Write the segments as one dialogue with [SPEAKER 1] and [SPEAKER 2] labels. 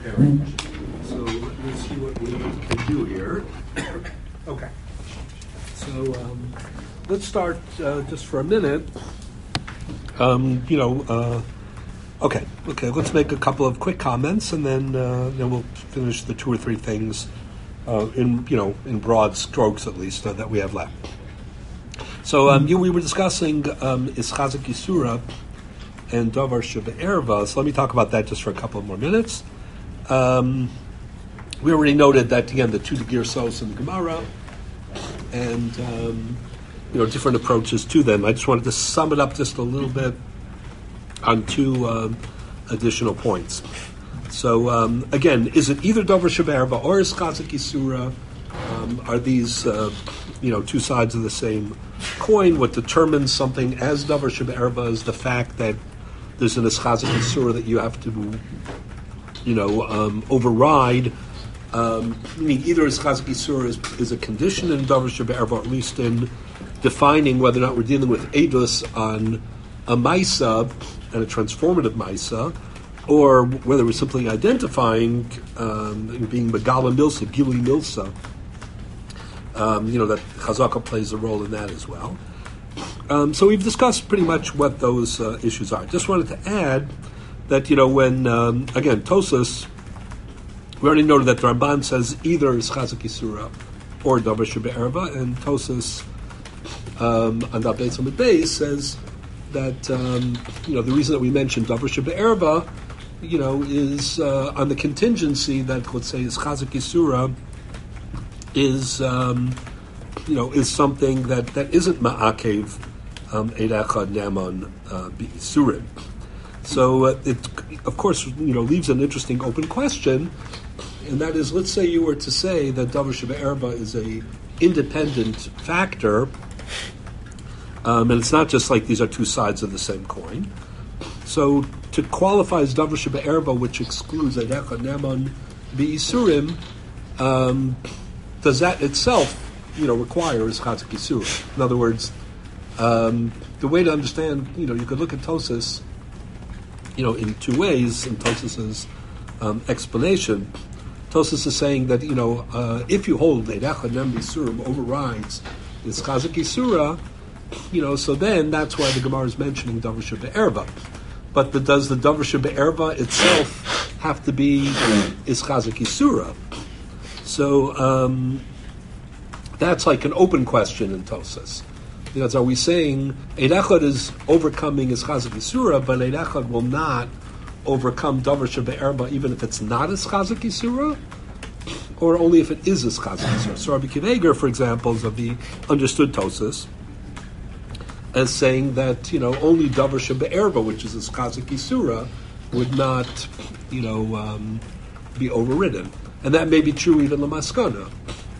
[SPEAKER 1] So let's see what we can do here. Okay. So let's start just for a minute. Okay. Let's make a couple of quick comments, and then we'll finish the two or three things in broad strokes, at least, that we have left. So we were discussing is Chazak Yisura and Davar Shebe'erva. So let me talk about that just for a couple of more minutes. We already noted that, again, the two Girsos in the Gemara and different approaches to them. I just wanted to sum it up just a little bit on two additional points. So again, is it either Davar Shebe'erva or is Chazak Yisura? Are these two sides of the same coin? What determines something as Davar Shebe'erva is the fact that there's an Chazak Yisura that you have to override. Meaning either Chazak Yisura is a condition in Davar Shebe'erva, or at least in defining whether or not we're dealing with Eidos on a Maisa and a transformative Maisa, or whether we're simply identifying being Megala Milsa, Gili Milsa. That Chazaka plays a role in that as well. So we've discussed pretty much what those issues are. Just wanted to add that, when, again, Tosas, we already noted that the Ramban says either is Chazak Yisura or Davar Shebe'erva, and Tosas on the Beis Amud Beis says that, the reason that we mentioned Davar Shebe'erva, is on the contingency that, let's say, is Chazak Yisura is something that isn't Ma'akev Eid Echad Naman B'Yisurim. So it, of course, leaves an interesting open question, and that is, let's say you were to say that Davar Shebe'erva is a independent factor, and it's not just like these are two sides of the same coin. So to qualify as Davar Shebe'erva, which excludes Eid Echad Naman B'Yisurim, does that itself, require is Chazak Yisura? In other words, the way to understand, you could look at Tosas, in two ways in Tosas's explanation. Tosas is saying that, if you hold Eid Echad Naman B'Yisurim overrides is Chazak Yisura, so then that's why the Gemara is mentioning Davar Shebe'erva. But does the Davar Shebe'erva itself have to be is Chazak Yisura? So that's like an open question in Tosas. Are we saying Eid Echad is overcoming is Chazak Yisura, but Eid Echad will not overcome Davar Shebe'erva even if it's not as Chazak Yisura, or only if it is as Chazak Yisura? So Rabbi Akiva Eiger, for example, is of the understood Tosas as saying that only Davar Shebe'erva, which is as Chazak Yisura, would not be overridden. And that may be true even Lamaskana.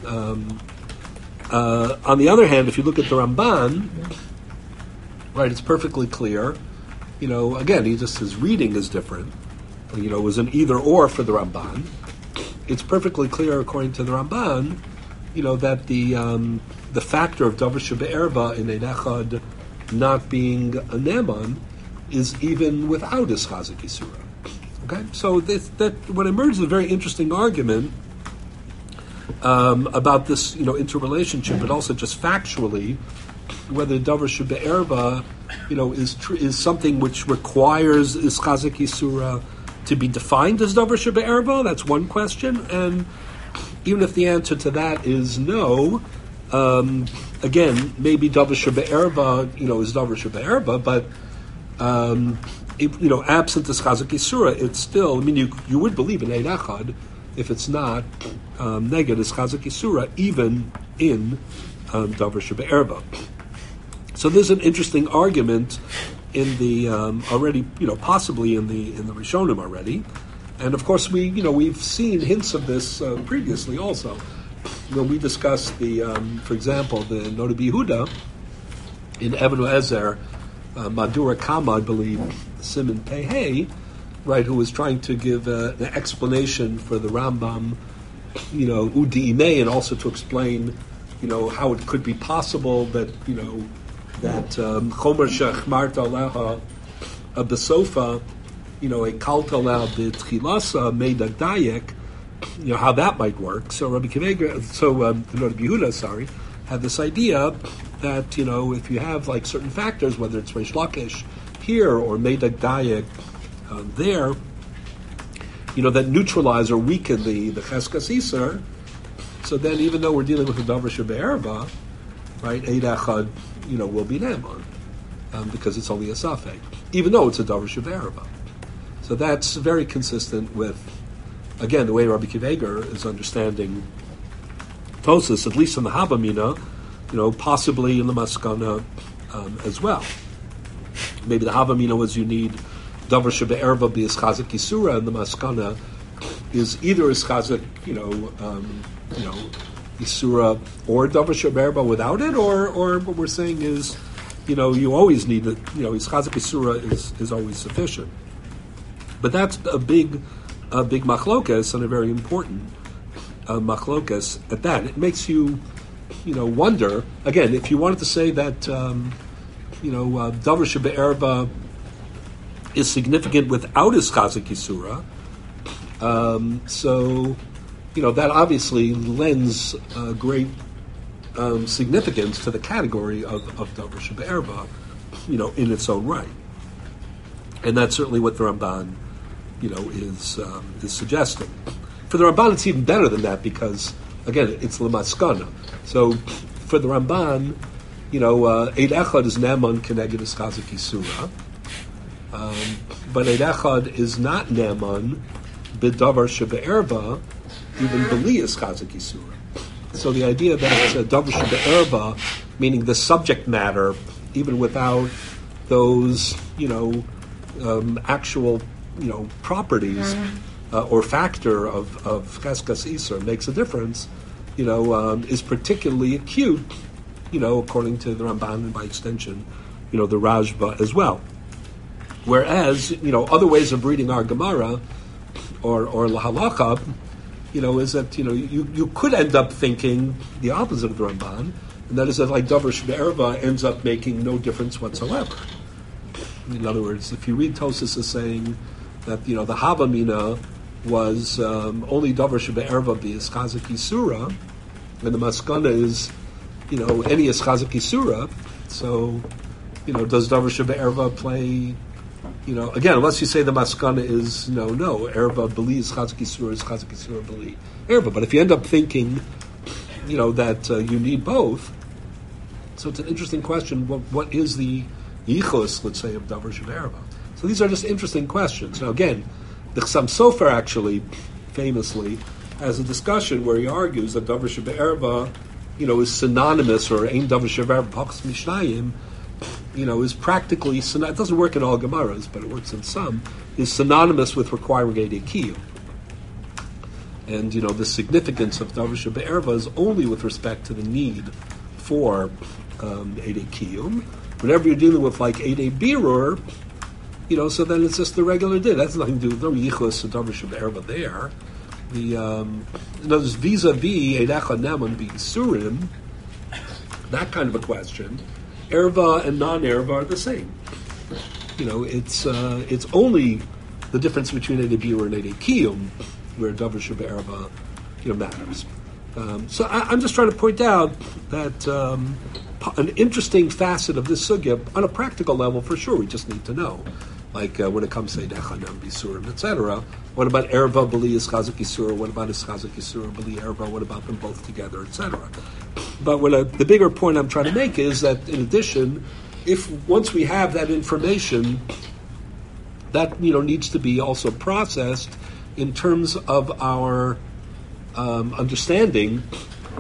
[SPEAKER 1] On the other hand, if you look at the Ramban, right, it's perfectly clear. Again, his reading is different. It was an either or for the Ramban. It's perfectly clear, according to the Ramban, that the factor of Davar Shebe'erva in Eid Echad not being a Naman is even without his Chazak Yisura. Okay, so that what emerges is a very interesting argument about this, interrelationship, but also just factually whether Davar Shebe'erva, is something which requires is Chazak Yisura to be defined as Davar Shebe'erva. That's one question, and even if the answer to that is no, again, maybe Davar Shebe'erva, is Davar Shebe'erva, but absent this Chazak Yisura, it's still, you would believe in Eid Echad if it's not neged as Chazak Yisura, even in Davar Shebe'erva. So there's an interesting argument in the already, possibly in the Rishonim already, and of course we've seen hints of this previously also when we discussed the, for example, the Noda B'Yehuda in Even Ezer. Madura Kama, I believe, Simon Pehei, right, who was trying to give an explanation for the Rambam, Udi Imei, and also to explain, how it could be possible that, that Chomer Shechmarta Aleha Besofa a kaltala b'tchilasa meidag dayek, how that might work. So Rabbi Yehuda, had this idea that, if you have like certain factors, whether it's Reish Lakish here or Meidag Dayek there, that neutralize or weaken the Cheskas Iser, so then even though we're dealing with a Davar Shebe'erba, right, Eid Echad, will be Ne'eman, because it's only a Safek, even though it's a Davar Shebe'erba. So that's very consistent with, again, the way Rabbi Akiva Eiger is understanding Tosas, at least in the Havamina, possibly in the Maskana as well. Maybe the Havamina was you need Davar Shebe'erba be Ischazak Yisura, and the Maskana is either Ischazak, Yisura or Davar Shebe'erba without it, or what we're saying is, you always need it, Ischazak Yisura is always sufficient. But that's a big machlokas and a very important machlokas at that. It makes you, wonder, again, if you wanted to say that, Davar Shebe'erba is significant without his Chazak Yisura, so, that obviously lends great significance to the category of Davar Shebe'erba, in its own right. And that's certainly what the Ramban, is suggesting. For the Ramban, it's even better than that because, again, it's Lamaskana. So, for the Ramban, Eid Echad is Ne'eman Keneged Ischazak Yisura, but Eid Echad is not Ne'eman B'Davar Shebe'erba, even B'li Ischazak Yisura. So the idea that Davar Shebe'erba, meaning the subject matter, even without those, actual, properties or factor of Cheskas Iser makes a difference, is particularly acute, according to the Ramban and by extension, the Rajba as well. Whereas, other ways of reading our Gemara or Lahalacha, is that, you could end up thinking the opposite of the Ramban, and that is that like Davar Shebe'erba ends up making no difference whatsoever. In other words, if you read Tosas as saying that, the Havamina was only Davar Shebe'erba b'Ischazak Yisura, and the Maskana is, any Ischazak Yisura, so, does Davar Shebe'erba play, again, unless you say the Maskana is, Erba B'li Ischazak Yisura B'li Erba, but if you end up thinking, that you need both, so it's an interesting question, what is the yichus, let's say, of Davar Shebe'erba? So these are just interesting questions. Now again, the Chassam Sofer actually, famously, has a discussion where he argues that Davar Shebe'erba, is synonymous, or Ein Davar Shebe'erba Pachas Mishnayim, is practically, it doesn't work in all Gemaras, but it works in some, is synonymous with requiring Eidei Kiyum. And, the significance of Davar Shebe'erba is only with respect to the need for Eidei Kiyum. Whenever you're dealing with like Eidei Birur, so then it's just the regular din. That's nothing to do with no yichus and Davar Shebe'erba there. In other words, vis-a-vis Eid Echad Ne'eman b'Yisurim, that kind of a question, Erva and non-Erva are the same. It's only the difference between Eidei Birur and Eidei Kiyum where Davar Shebe'erba, matters. So I'm just trying to point out that an interesting facet of this sugya, on a practical level, for sure, we just need to know. Like when it comes to Eid Echad Ne'eman b'Yisurim, etc. What about Erva B'li Ischazak Yisura? What about Ischazak Yisura B'li Erva? What about them both together, etc.? But the bigger point I'm trying to make is that, in addition, once we have that information, that needs to be also processed in terms of our understanding.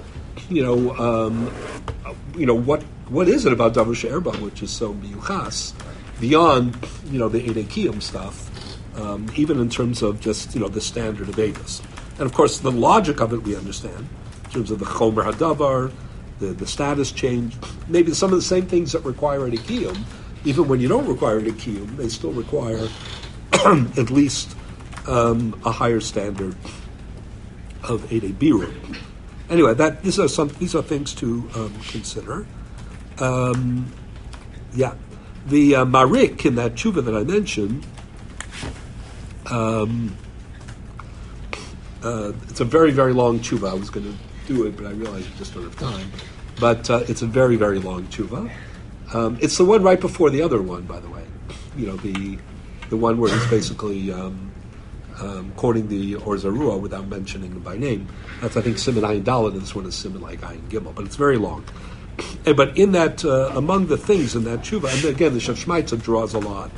[SPEAKER 1] What is it about Davar Shebe'erba which is so miyuchas beyond the Eidei Kiyum stuff, even in terms of just the standard of Eidos. And of course, the logic of it we understand in terms of the Chomer Hadavar, the status change. Maybe some of the same things that require Eidei Kiyum, even when you don't require Eidei Kiyum, they still require at least a higher standard of Eidei Birur. Anyway, these are things to consider. The Marik in that tshuva that I mentioned, It's a very, very long tshuva. I was going to do it, but I realized I just don't have time. But it's a very, very long tshuva. It's the one right before the other one, by the way. The one where he's basically quoting the Or Zarua without mentioning him by name. That's, I think, Siman Ayin Dalet, and this one is Siman like Ayin Gimel, but it's very long. But in that, among the things in that tshuva, and again, the Shev Shmaitza draws a lot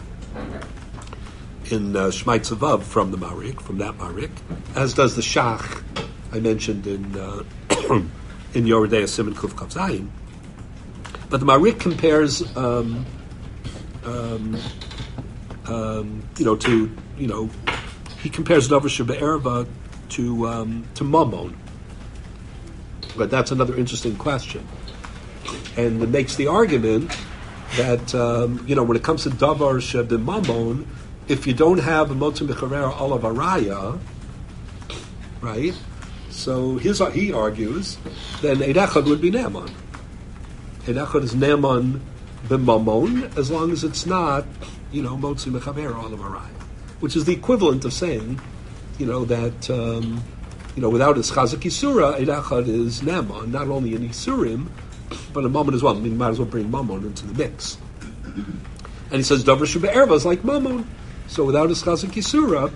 [SPEAKER 1] in Shmaitza Vav from the Marik, from that Marik, as does the Shach I mentioned in in Yoredei Siman Kuf Kav Zayin. But the Marik compares, he compares Davar Shebe'erva to Mammon. But that's another interesting question. And it makes the argument that, when it comes to Davar Shebe'Mammon, if you don't have a Motzim B'Charera Olav Araya, right? So he argues, then Eid Echad would be Naaman. Eid Echad is Naaman B'Mammon, as long as it's not, Motzim B'Charera Olav Araya. Which is the equivalent of saying, that, without his Chazak Yisura, Eid Echad is Naaman, not only in Yisurim, but a Mammon as well. I mean, you might as well bring Mammon into the mix. And he says, Davar Shebe'erva is like Mammon. So without his Chazak Yisura,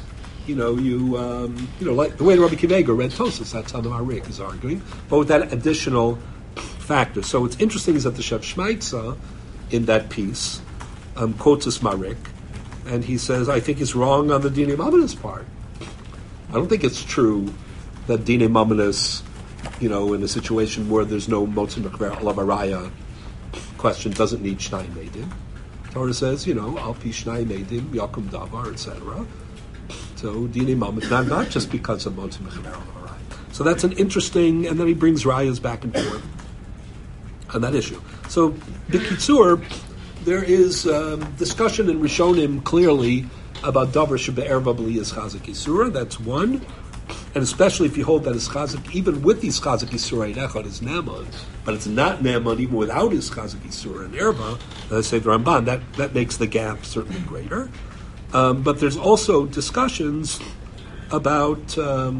[SPEAKER 1] like the way Rabbi Kiveger read Tosas, that's how the Marik is arguing, but with that additional factor. So what's interesting is that the Shev Shmaitza, in that piece, quotes this Marik, and he says, I think it's wrong on the Dinei Mamonis part. I don't think it's true that Dinei Mamonis, in a situation where there's no Motzim B'Charera Olav Araya question, doesn't need Shnai Meidim. Torah says, Al Pi Shnai Meidim, Yakum Davar, etc. So Dinei Mamonis, not just because of Motzim B'Charera Olav Araya. So that's an interesting, and then he brings Rayas back and forth on that issue. So, B'Kitzur, there is discussion in Rishonim clearly about Davar Shebe'erva B'li is Chazak Yisura. That's one. And especially if you hold that his Chazak, even with his Chazak Yisura, Eid Echad is Naaman, but it's not Naaman even without his Chazak Yisura and Erva, as say the Ramban, that makes the gap certainly greater. But there's also discussions about,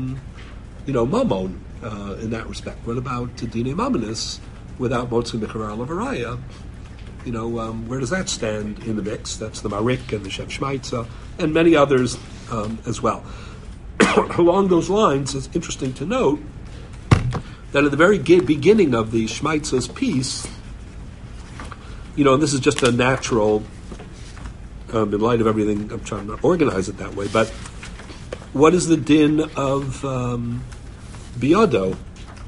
[SPEAKER 1] Mammon in that respect. What about Dinei Mamonis without Motzim B'Charera Olav Araya? Where does that stand in the mix? That's the Marik and the Shev Shmaitza and many others as well. Along those lines, it's interesting to note that at the very beginning of the Shmaitza's piece, and this is just a natural, in light of everything, I'm trying to organize it that way, but what is the din of Biado,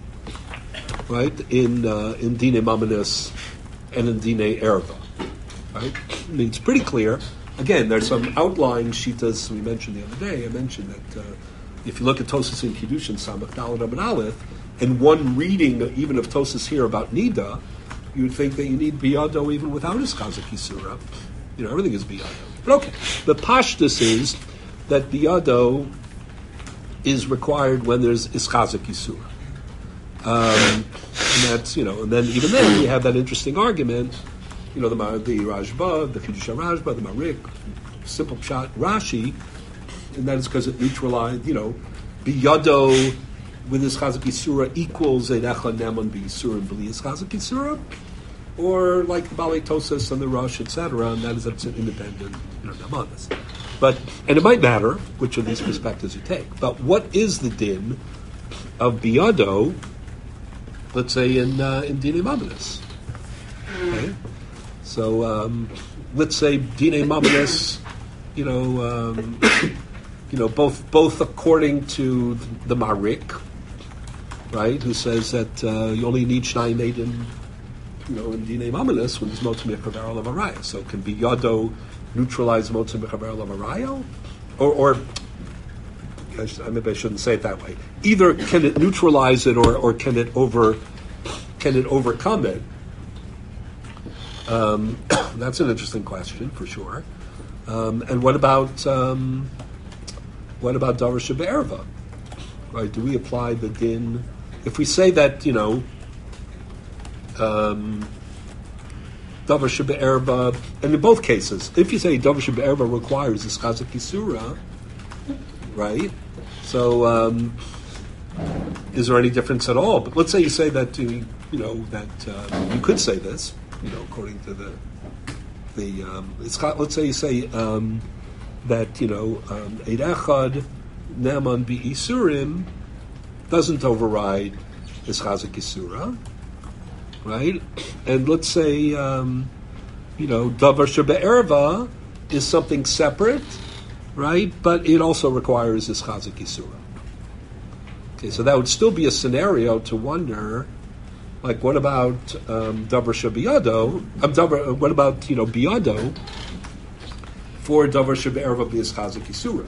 [SPEAKER 1] right, in Dinei Mamonis and in Dinei Erva, right? I mean, it's pretty clear. Again, there's some outlying shitas we mentioned the other day. I mentioned that if you look at Tosas in Kiddushin, Samach Daled Amud Aleph, and one reading even of Tosas here about Nida, you would think that you need Biyado even without his Chazak Yisura. Everything is Biyado. But okay, the Pashtus is that Biyado is required when there's Chazak Yisura. And that's, and then even then we have that interesting argument, the Rashba, the Chiddush Rashba, the Marik, simple pshat Rashi, and that is because it neutralized, Biyado with his Chazak Yisura equals Eid Echad Naaman B'Yisura and B'li his Chazak Yisura, or like the Balei Tosas and the Rosh, etc., and that is that it's an independent, Naamanus. And it might matter which of these perspectives you take, but what is the din of Biyado, let's say in Dinei Mamonis? Okay? So let's say Dinei Mamonis, both according to the Marik, right, who says that you only need Shnai Meidim, in Dinei Mamonis when there's Motzim B'Charera Olav Araya. So can Biyado neutralize Motzim B'Charera Olav Araya, or maybe I shouldn't say it that way. Either can it neutralize it, or can it overcome it? That's an interesting question for sure. And what about Davar Shebe'erva? Right? Do we apply the din if we say that Davar Shebe'erva, and in both cases, if you say Davar Shebe'erva requires this Chazak Yisura, right? So, is there any difference at all? But let's say you say that you could say this, according to let's say you say that Eid Echad Ne'eman B'Isurim doesn't override this Chazik Yisura, right? And let's say Davar Shebe'erva is something separate, right? But it also requires this Chazik Yisura. Okay, so that would still be a scenario to wonder, like, what about Davar Shebiyado? What about Biyado for Davar Shebe'erva b'is Chazik Yisura?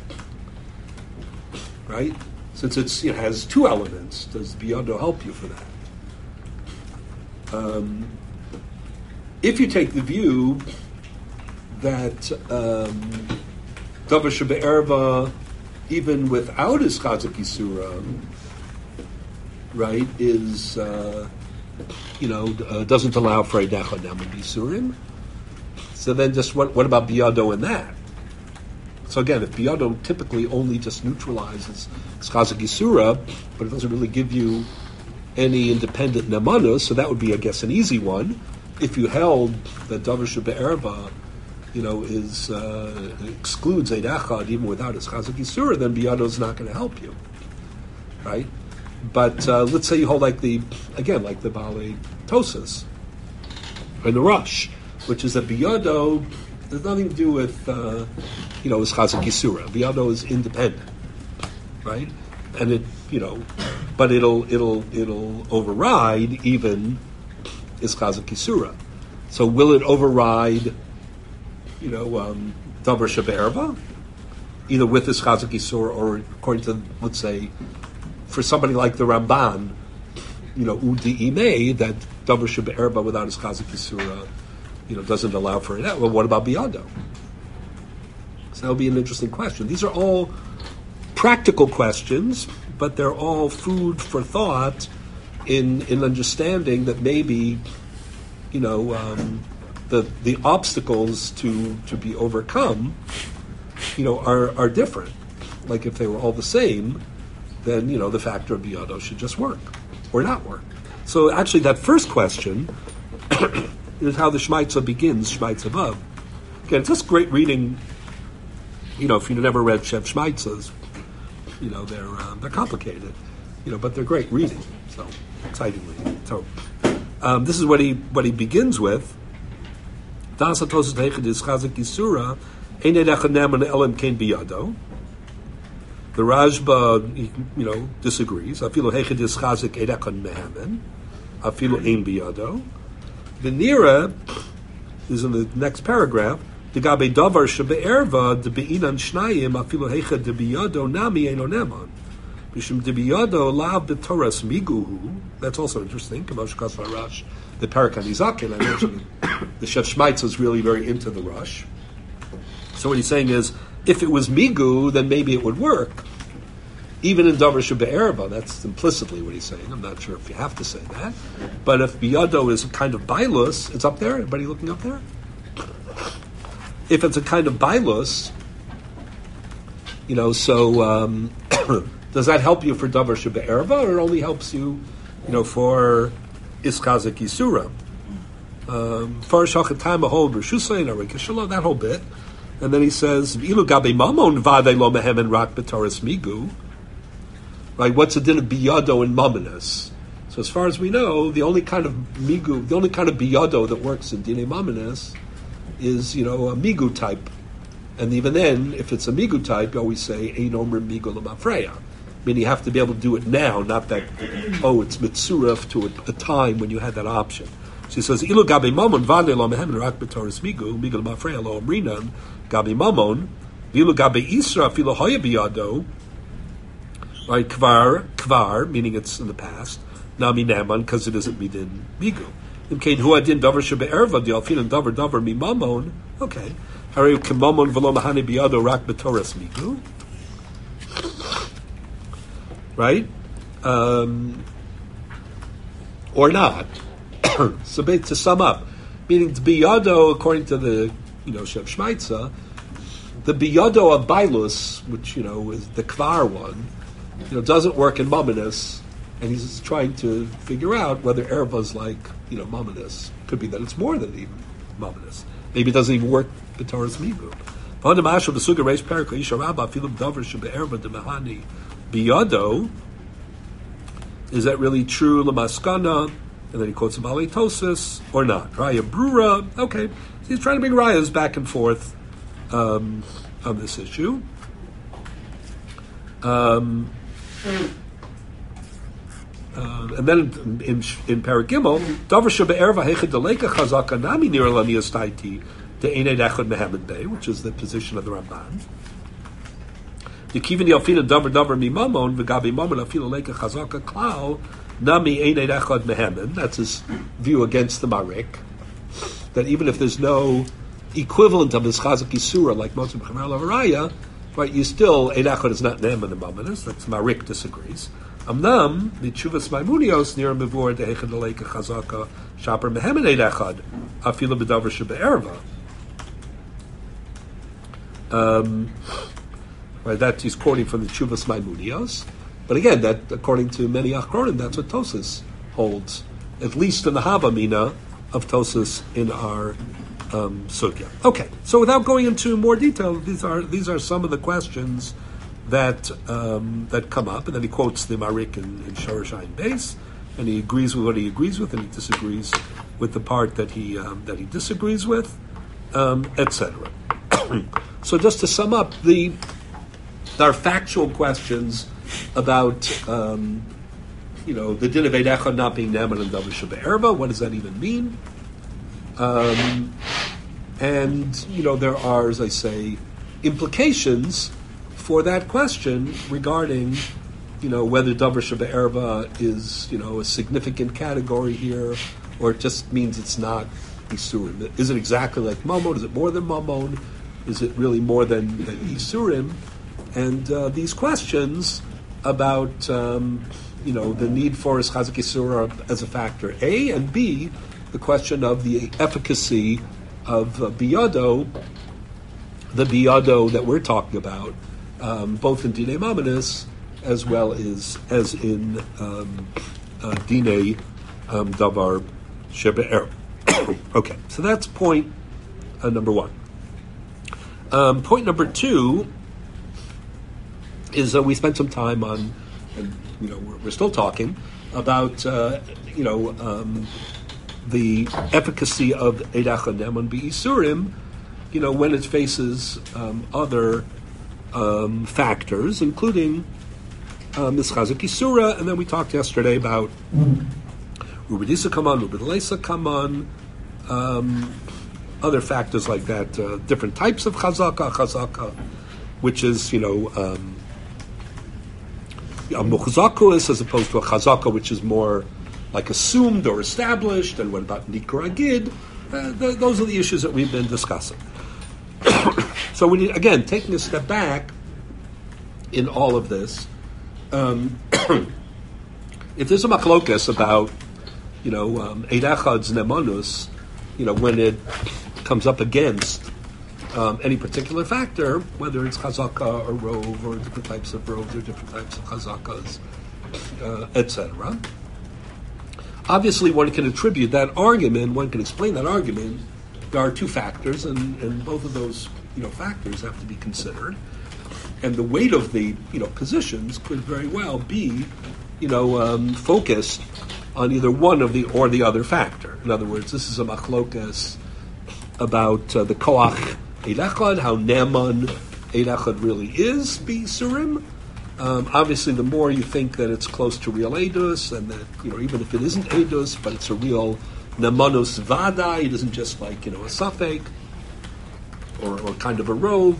[SPEAKER 1] Right? Since it has two elements, does Biyado help you for that? If you take the view that Davar Shebe'erva, even without his Chazik Yisura, right, is doesn't allow for a Echad Ne'eman B'Isurim. So then, just what about Biyado in that? So again, if Biyado typically only just neutralizes Chazik Yisura, but it doesn't really give you any independent Ne'emanus, so that would be, I guess, an easy one. If you held that Davar Shebe'erva, excludes Eid Echad even without his Chazik Yisura, then Biyado is not going to help you, right? But let's say you hold like the Baalei Tosas and the Rush, which is that Biyado has nothing to do with his Chazik Yisura. Biyado is independent, right? And it but it'll override even his Chazik Yisura. So will it override Davar Shebe'erva, either with his Chazik Yisura or according to, let's say, for somebody like the Ramban, Udi Imei, that Davar Shebe'erva without his Chazik Yisura, doesn't allow for it. Well, what about Biyado? So that would be an interesting question. These are all practical questions, but they're all food for thought in understanding that maybe, the obstacles to be overcome, are different. Like if they were all the same, then the factor of Biyado should just work or not work. So actually, that first question is how the Shmaitza begins. Shmaitza Vav. Again, it's just great reading. If you've never read Shev Shmaitzas, they're complicated, but they're great reading. So exciting reading. So this is what he begins with. Das Tosas Heichad is Chazik Yisura, Ein Eid Echad Ne'eman Elam Kein Biyado. The Rashba, disagrees. Afilu Heichad is Chazik Eid Echad Ne'eman. Afilu Ein Biyado. The Nira is in the next paragraph. The Gabe Davar Shebe'erva de Be'inan Shnayim Afilu Heichad de Biyado Nami Eino Ne'eman. Mishum de Biyado Lav B'Toras Miguhu. That's also interesting. Kamosh Kasva Rash. The Parakan Izakin, I mentioned, the Shev Shmaitz is really very into the Rush. So what he's saying is, if it was Migu, then maybe it would work. Even in Davar Shebe'erva, that's implicitly what he's saying. I'm not sure if you have to say that. But if Biyado is a kind of Bailus, it's up there? Everybody looking up there? If it's a kind of Bailus, does that help you for Davar Shebe'erva, or it only helps you, for Chazik Yisura? That whole bit. And then he says, Ilu Gabe Mamon Vade Lo Mehemen Rak B'Toras Migu. Right, what's the din of Biyado and Mamonis? So as far as we know, the only kind of Migu, the only kind of Biyado that works in Dine Mamonis is, a Migu type. And even then, if it's a Migu type, you always say, Ein Omer Migu L'Mafreya. Meaning you have to be able to do it now, not that, it's mitzuraf to a time when you had that option. So he says, Ilu Gabi Mamon, Vade Lo Mehemen Rak B'Toras Migu, Migu L'Mafreya Lo Omrinan, Gabi Mamon, Ilu Gabi Isra, Filo Hoya Biyado, right, Kvar, meaning it's in the past, Nami Naman, because it isn't Midin Migu. Imkain Huadin Davar Shebe'erva, Dialfinan Davar Mi Mamon, okay. Haru Kimamon V'Lo Mahani Biyado Rak B'Toras Migu. Right? Or not. So to sum up, meaning to Biyado, according to the Shev Shmaitza, the biyado of bailus, which is the kvar one, doesn't work in mamonis, and he's trying to figure out whether erva is like mamonis. Could be that it's more than even mamonis. Maybe it doesn't even work b'toras migu. Biyado, is that really true lamaskana? And then he quotes him alitosis or not. Raya brura. Okay, so he's trying to bring rayas back and forth on this issue. And then in Paragimel, davar shebe'erva hechad deleka chazaka nami nir lani astaiti de'enei echad mehemed bey, which is the position of the Ramban. Yekivin yalfina davar mimamon v'gabi mamon afila leka chazaka klal nami einei echad mehemed. That's his view against the Marik, that even if there's no equivalent of his chazak isura like Motzi b'chamer lavaraya, right, you still ein echad is not ne'emen and mamonis. That's Marik disagrees. Amnam the Chuvas Maimunios near mevor de hechad leka chazaka shaper mehemed ein echad afila b'davar shebe'erva. Right, that he's quoting from the Chuvas Maimunios. But again, that according to many Achronim, that's what Tosas holds, at least in the Havamina of Tosas in our Sugya. Okay, so without going into more detail, these are some of the questions that that come up, and then he quotes the Marik in Shorosh Ayin Beis, and he agrees with what he agrees with, and he disagrees with the part that he disagrees with, etc. So just to sum up, there are factual questions about the din of Eid Echad not being Ne'eman and Davar shebe'erva. What does that even mean? And there are, as I say, implications for that question regarding whether Davar shebe'erva is a significant category here, or it just means it's not Isurim. Is it exactly like Mamon? Is it more than Mamon? Is it really more than Isurim? And these questions about the need for his chazak isura as a factor, A, and B, the question of the efficacy of biyado, the biyado that we're talking about, both in Dinei Mamonis as well as in Dinei Davar shebe'er. Okay, so that's point number one. Point number two is we spent some time on, and we're still talking about the efficacy of Eid Echad Ne'eman B'Isurim, when it faces other factors, including this Chazak Isura, and then we talked yesterday about Rubidisa Kaman, Rubidalesa Kaman, other factors like that, different types of Chazaka, which is, a muchzakus as opposed to a chazaka, which is more like assumed or established, and what about nikra agid? Those are the issues that we've been discussing. So when again, taking a step back in all of this, if there's a machlokas about, Eid Echad's nemanus, when it comes up against any particular factor, whether it's chazaka or rov, or different types of rovs, or different types of chazakas, etc. Obviously, one can attribute that argument, one can explain that argument. There are two factors, and both of those factors have to be considered. And the weight of the positions could very well be focused on either one of the or the other factor. In other words, this is a machlokas about the koach Eid Echad, how ne'eman Eid Echad really is b'isurim. Obviously, the more you think that it's close to real Eidus, and that even if it isn't Eidus, but it's a real ne'manus vada, it isn't just like a safek or kind of a rove.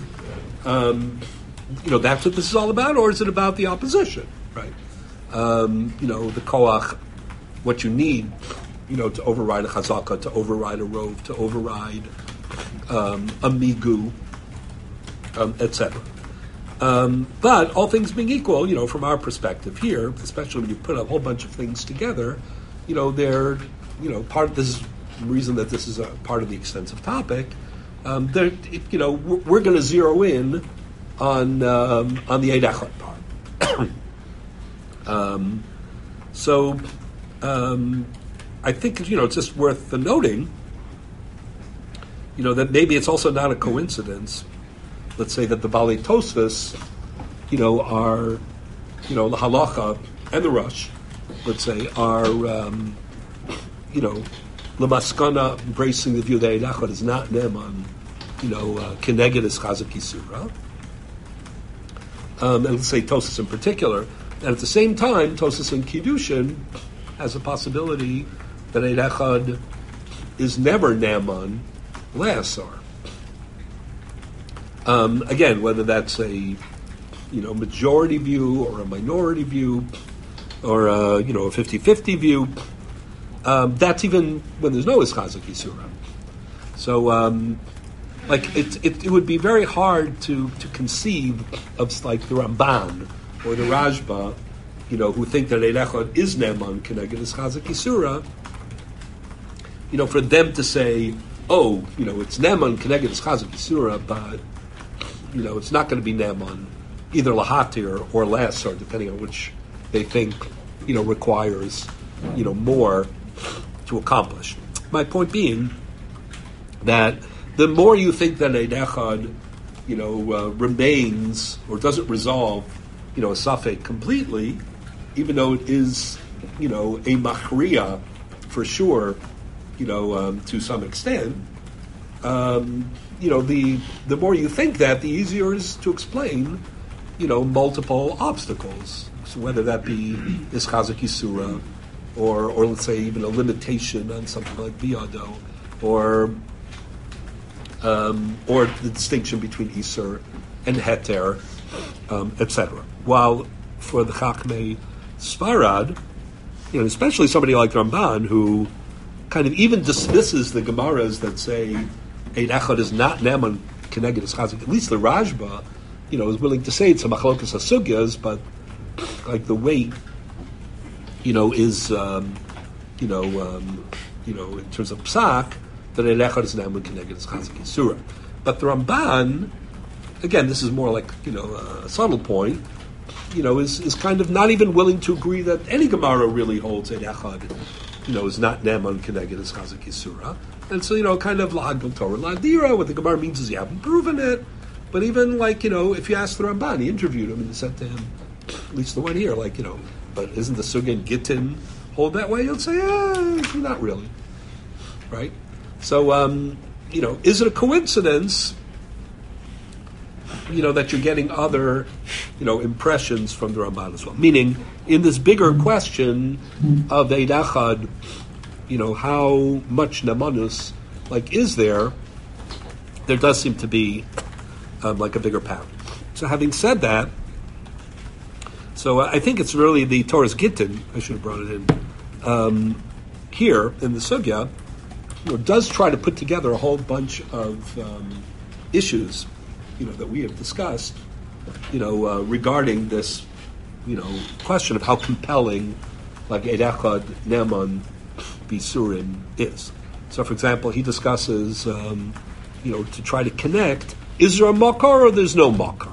[SPEAKER 1] That's what this is all about, or is it about the opposition, right? The koach, what you need, to override a chazaka, to override a rove, to override a migu, etc. But all things being equal, from our perspective here, especially when you put a whole bunch of things together, they're, part of this reason that this is a part of the extensive topic we're going to zero in on the Eid Echad part. I think it's just worth the noting, that maybe it's also not a coincidence. Let's say that the Balei Tosfos, are, the Halacha and the Rush, let's say, are, Lamaskana, embracing the view that Eid Echad is not Neman, Keneged is Chazak Yisura. And let's say Tosfos in particular. And at the same time, Tosfos in Kiddushin has a possibility that Eid Echad is never Neman Le'asar. Again, whether that's a majority view or a minority view or a 50-50 view, that's even when there's no Chazak Yisura. So, it would be very hard to conceive of like the Ramban or the Rashba, who think that Eid Echad is Neman Keneged is Chazak Yisura, for them to say, it's Neman Keneged is Chazak Yisura, but it's not going to be Neman either Lahatir or Le'asar, depending on which they think requires more to accomplish. My point being that the more you think that Eid Echad remains or doesn't resolve a Safek completely, even though it is a Machriya for sure, to some extent, the more you think that, the easier it is to explain multiple obstacles. So whether that be Chazak Yisura, or let's say even a limitation on something like Biyado, or the distinction between Isur and Heter, etc. While for the Chachmei Sfarad, especially somebody like Ramban, who kind of even dismisses the Gemaras that say Eid Echad is not Neman Keneged is Chazak, at least the Rashba, is willing to say it's a Machlokas HaSugyas, but like the weight, is, in terms of Psak, that Eid Echad is Neman Keneged is Chazak Yisura. But the Ramban, again, this is more like, a subtle point, is kind of not even willing to agree that any Gemara really holds Eid Echad, is not Neman Keneged is Chazak Yisura. And so, kind of Lahagdil Torah Ladira, what the Gemara means is you haven't proven it. But even if you ask the Ramban, he interviewed him and he said to him, at least the one here, but isn't the Sugya and Gittin hold that way? He'll say, not really. Right? So, is it a coincidence, that you're getting other, impressions from the Ramban as well? Meaning, in this bigger question of Eid Echad, how much Nemanus, is there does seem to be, a bigger pattern. So having said that, I think it's really the Torah's Gittin, I should have brought it in, here in the Sugya, does try to put together a whole bunch of issues, that we have discussed, regarding this, question of how compelling, Eid Echad Neman Bisurim is. So, for example, he discusses, to try to connect, is there a makar or there's no makar?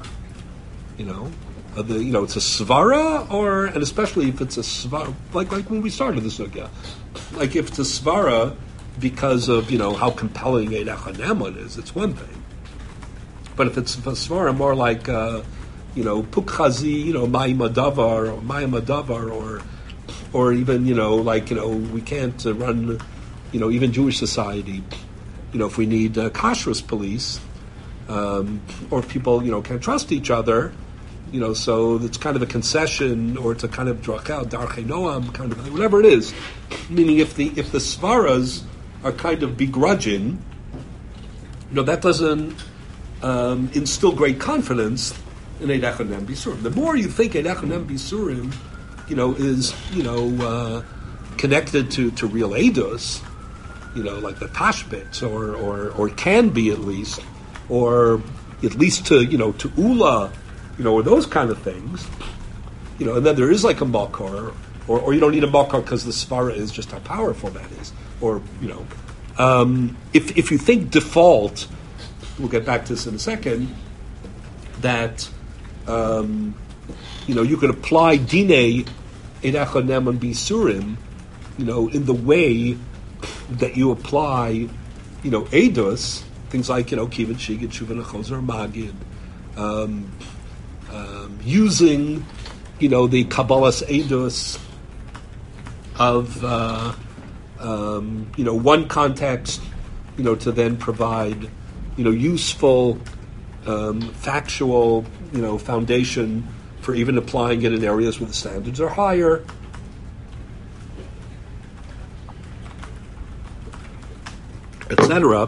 [SPEAKER 1] It's a svara, and especially if it's a svara, like when we started the sugya, if it's a svara because of how compelling Eid Echad Neman is, it's one thing. But if it's a svara more like pukchazi, ma'im adavar, or ma'im adavar, or even we can't run even Jewish society, if we need kashrus police. Or people, can't trust each other, so it's kind of a concession, or it's a kind of drachel, darchei noam, kind of whatever it is. Meaning, if the svaras are kind of begrudging, that doesn't instill great confidence in Eid Echad Neman Bisurim. The more you think Eid Echad Neman Bisurim, is connected to real eidos, like the tashbits, or can be at least. Or at least to Ula, or those kind of things, and then there is a makar, or you don't need a makar because the svara is just how powerful that is, or if you think default we'll get back to this in a second, that you could apply Dinei Eidechad Neman Bisurim, in the way that you apply, Eidos, things like, Kivan Shigit, Shuvan Achozer, Magid, using, the Kabbalah's Eidos of, one context, to then provide, useful, factual, foundation for even applying it in areas where the standards are higher. Etc.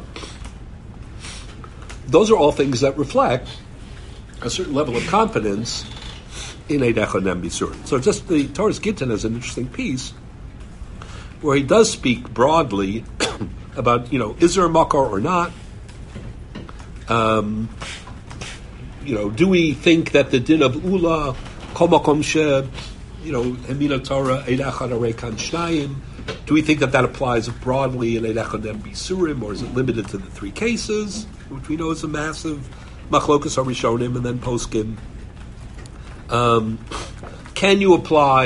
[SPEAKER 1] Those are all things that reflect a certain level of confidence in Eidechad Neman Bisurim. So just the Torah's Gittin is an interesting piece where he does speak broadly about, is there a makar or not? Do we think that the din of Ula, Kol Makom she, Emina Torah, Eidechad Arekan Shnayim, do we think that applies broadly in Eidechad Neman Bisurim, or is it limited to the three cases, which we know is a massive machlokas harishonim and then poskim? Can you apply,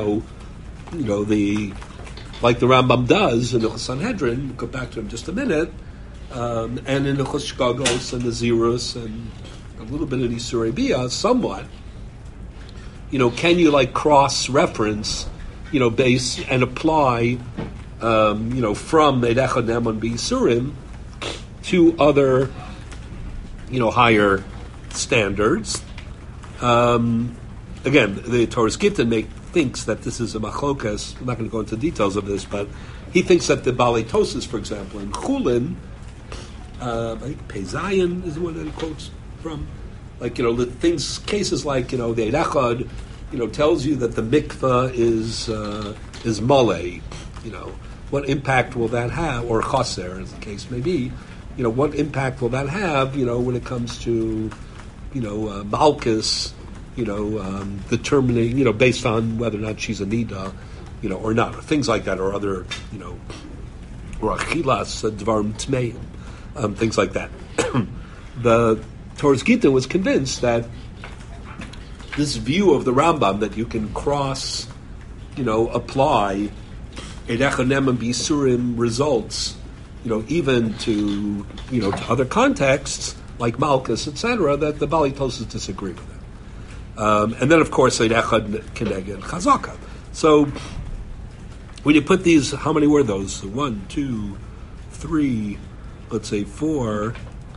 [SPEAKER 1] like the Rambam does in the Sanhedrin? We'll go back to him in just a minute, and in the Shkagos and the Zerus and a little bit of Isurei Biyah, somewhat. Can you cross-reference, base and apply, from Eidechad Neman Bisurim to other, higher standards? Again, the Torah's Gittin thinks that this is a machlokas. I'm not going to go into details of this, but he thinks that the Balei Tosas, for example, in Chulin, I think Pezayin is the one that he quotes from, the things, cases like, the Eidechad, tells you that the mikveh is malei, what impact will that have, or chaser, as the case may be, what impact will that have, when it comes to, malchus, determining, based on whether or not she's a nida, or not, or things like that, or other, or achilas, dvarim tmeim, things like that. The Torah's Gittin was convinced that this view of the Rambam that you can cross, apply Eidechad Neman Bisurim results, even to, to other contexts like Malchus, etc., that the Balei Tosas disagree with it. And then, of course, Eidechad Keneged Chazaka. So when you put these, how many were those? 1, 2, 3, let's say 4.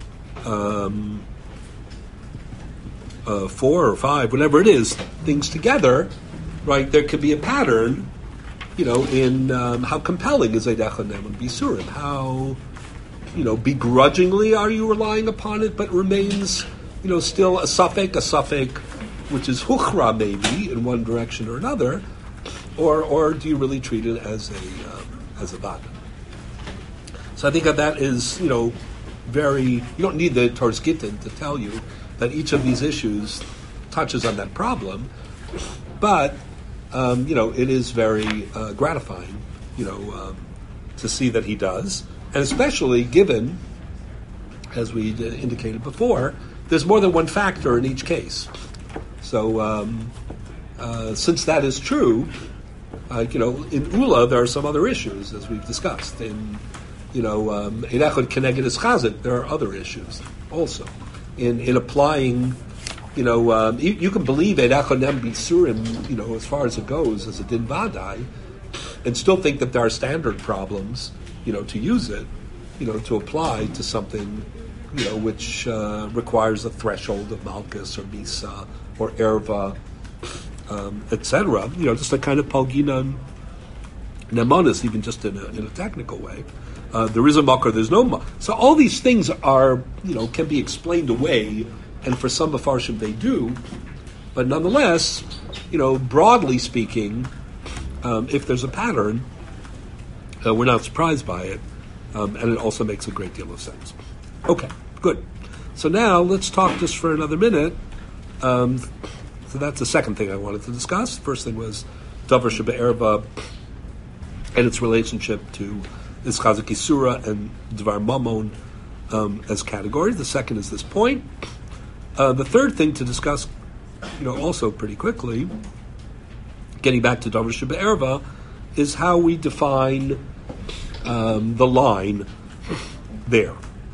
[SPEAKER 1] 4 or 5, whatever it is, things together, right? There could be a pattern, in how compelling is Eidechad Neman Bisurim. How, begrudgingly are you relying upon it, but remains, still a suffix, which is huchra maybe in one direction or another, or do you really treat it as a vada? So I think that is, very. You don't need the Torah's Gittin to tell you that each of these issues touches on that problem, but it is very gratifying, to see that he does, and especially given, as we indicated before, there's more than one factor in each case. So since that is true, in Ula there are some other issues, as we've discussed. In Eidechad Keneged Chazak, there are other issues also. In applying, you can believe Eidechad Neman Bisurim, as far as it goes, as a din vadai, and still think that there are standard problems, to use it, to apply to something, which requires a threshold of Malchus or Misa or Erva, etc. Just a kind of Palginan Nemanis, even just in a technical way. There is a makar, there's no makar. So all these things are, can be explained away, and for some Mefarshim they do, but nonetheless, broadly speaking, if there's a pattern, we're not surprised by it, and it also makes a great deal of sense. Okay, good. So now let's talk just for another minute. So that's the second thing I wanted to discuss. The first thing was Davar Shebe'erva and its relationship to Ischazak Isura and Dvar Mamon, as categories. The second is this point. The third thing to discuss, also pretty quickly, getting back to Davar Shebe'erva, is how we define the line there.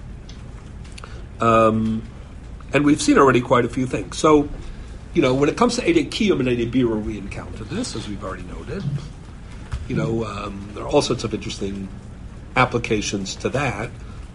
[SPEAKER 1] And we've seen already quite a few things. So, when it comes to Eidei Kiyum and Eidei Birur, we encounter this, as we've already noted. There are all sorts of interesting applications to that.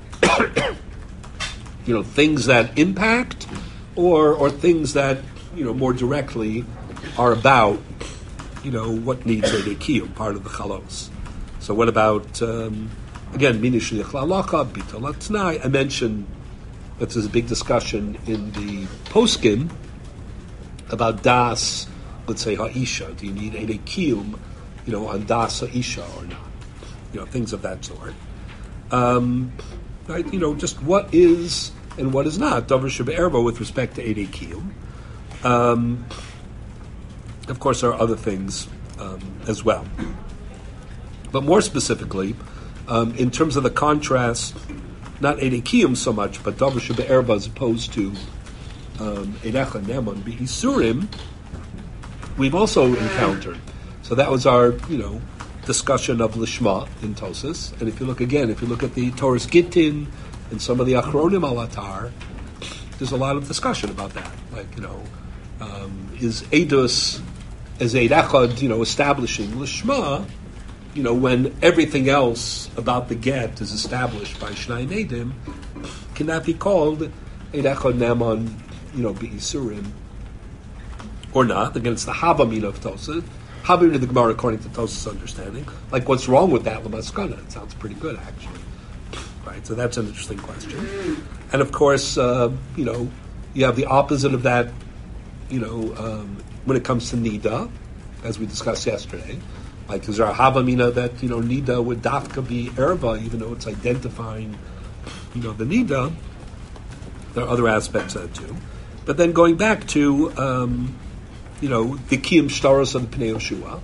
[SPEAKER 1] Things that impact or things that, more directly are about, what needs Eidei Kiyum, part of the Chalos. So what about, again, Mini Shliach La'alacha, Bitul Atznai. I mentioned that there's a big discussion in the Poskim about Das, let's say, Ha'isha. Do you need Eidei Kiyum, on Das Ha'isha or not? Things of that sort. Right? Just what is and what is not Davar Shebe'erva with respect to Eidei Kiyum. Of course, there are other things as well. But more specifically, in terms of the contrast, not Eidei Kiyum so much, but Davar Shebe'erva as opposed to Eidecha Neman B'Isurim, we've also encountered. So that was our, discussion of Lishma in Tosas. And if you look at the Torah's Gittin and some of the Achronim al Atar, there's a lot of discussion about that. Like, is Eidus as Eid Echad, establishing Lishma, when everything else about the get is established by Shnai Nedim, can that be called Eid Echad Neman, B'Isurim, or not? Again, it's the Havamina of Tosas. Havamina of the Gemara according to Tosas' understanding. Like, what's wrong with that Lamaskana? It sounds pretty good, actually. Right, so that's an interesting question. And of course, you have the opposite of that, when it comes to Nida, as we discussed yesterday. Like, is there a Havamina that, Nida would dafka be Erva, even though it's identifying, the Nida? There are other aspects of that too. But then going back to, the Kiyum Shtaros of the Pnei Yoshua,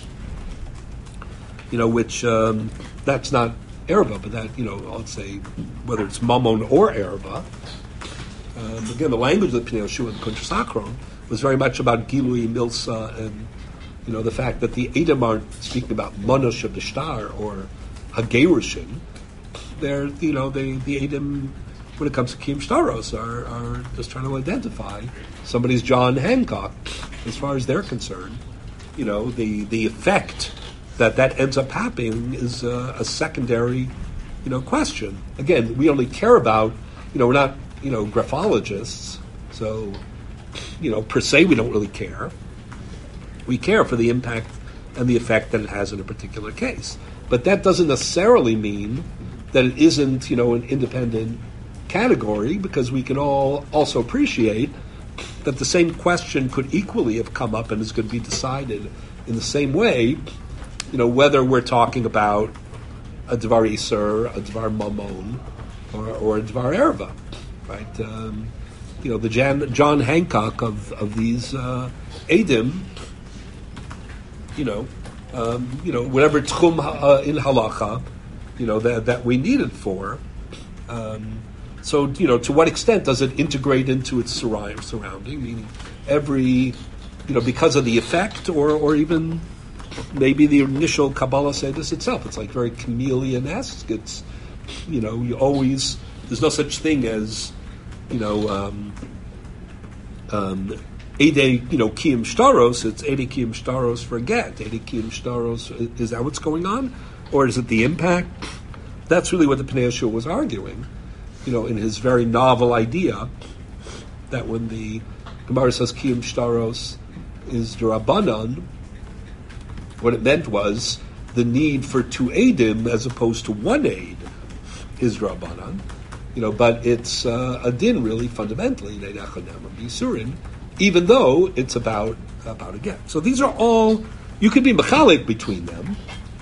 [SPEAKER 1] which that's not Erva, but that, let's say, whether it's Mammon or Erva, again, the language of the Pnei Yoshua and the Kuntres Achron was very much about Gilui, Milsa, and, the fact that the Edom aren't speaking about Monosh of the Shtar or Hagerushin. They're, the Edom, when it comes to Kiyum Shtaros, are just trying to identify somebody's John Hancock, as far as they're concerned. The effect that ends up happening is a secondary, question. Again, we only care about, we're not, graphologists, so, per se we don't really care. We care for the impact and the effect that it has in a particular case. But that doesn't necessarily mean that it isn't, an independent category, because we can all also appreciate that the same question could equally have come up and is going to be decided in the same way, whether we're talking about a Dvar Iser, a Dvar Mamon, or a Dvar Erva, right? The John Hancock of these Edim, whatever tchum in halacha, that we need it for. So, to what extent does it integrate into its surrounding? Meaning, every, because of the effect, or even maybe the initial Kabbalah Sedus itself. It's like very chameleon-esque. It's, you always, there's no such thing as, Eidei, Kiyum Shtaros, it's Eidei Kiyum Shtaros for get. Eidei Kiyum Shtaros, is that what's going on? Or is it the impact? That's really what the Pnei Yoshua was arguing, in his very novel idea that when the Gemara says Kiyum Shtaros is D'Rabbanan, what it meant was the need for two Eidim as opposed to one Eid is D'Rabbanan, but it's a din really fundamentally, even though it's about a get. So these are all, you could be mechalik between them,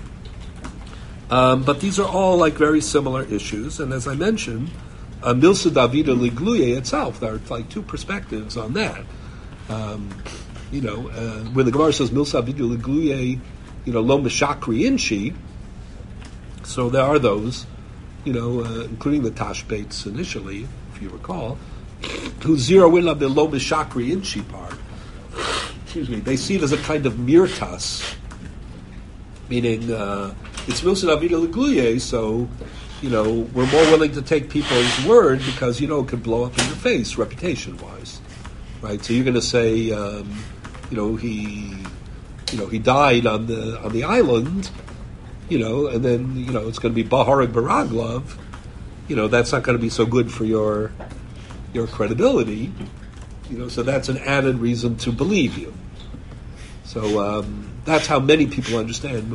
[SPEAKER 1] but these are all like very similar issues. And as I mentioned, Milsa Davida Ligluye itself, there are like two perspectives on that. When the Gemara says Milsa Davida Ligluye, Lo Meshakri Inshi, so there are those including the Tashbates initially, if you recall, who zero in on the lo mishakri inchi part. Excuse me. They see it as a kind of mirtas, meaning it's milson avida legluye. So, we're more willing to take people's word because it could blow up in your face, reputation-wise, right? So you're going to say, he died on the island, and then it's going to be Baharag Baraglav. That's not going to be so good for your credibility. So that's an added reason to believe you. So that's how many people understand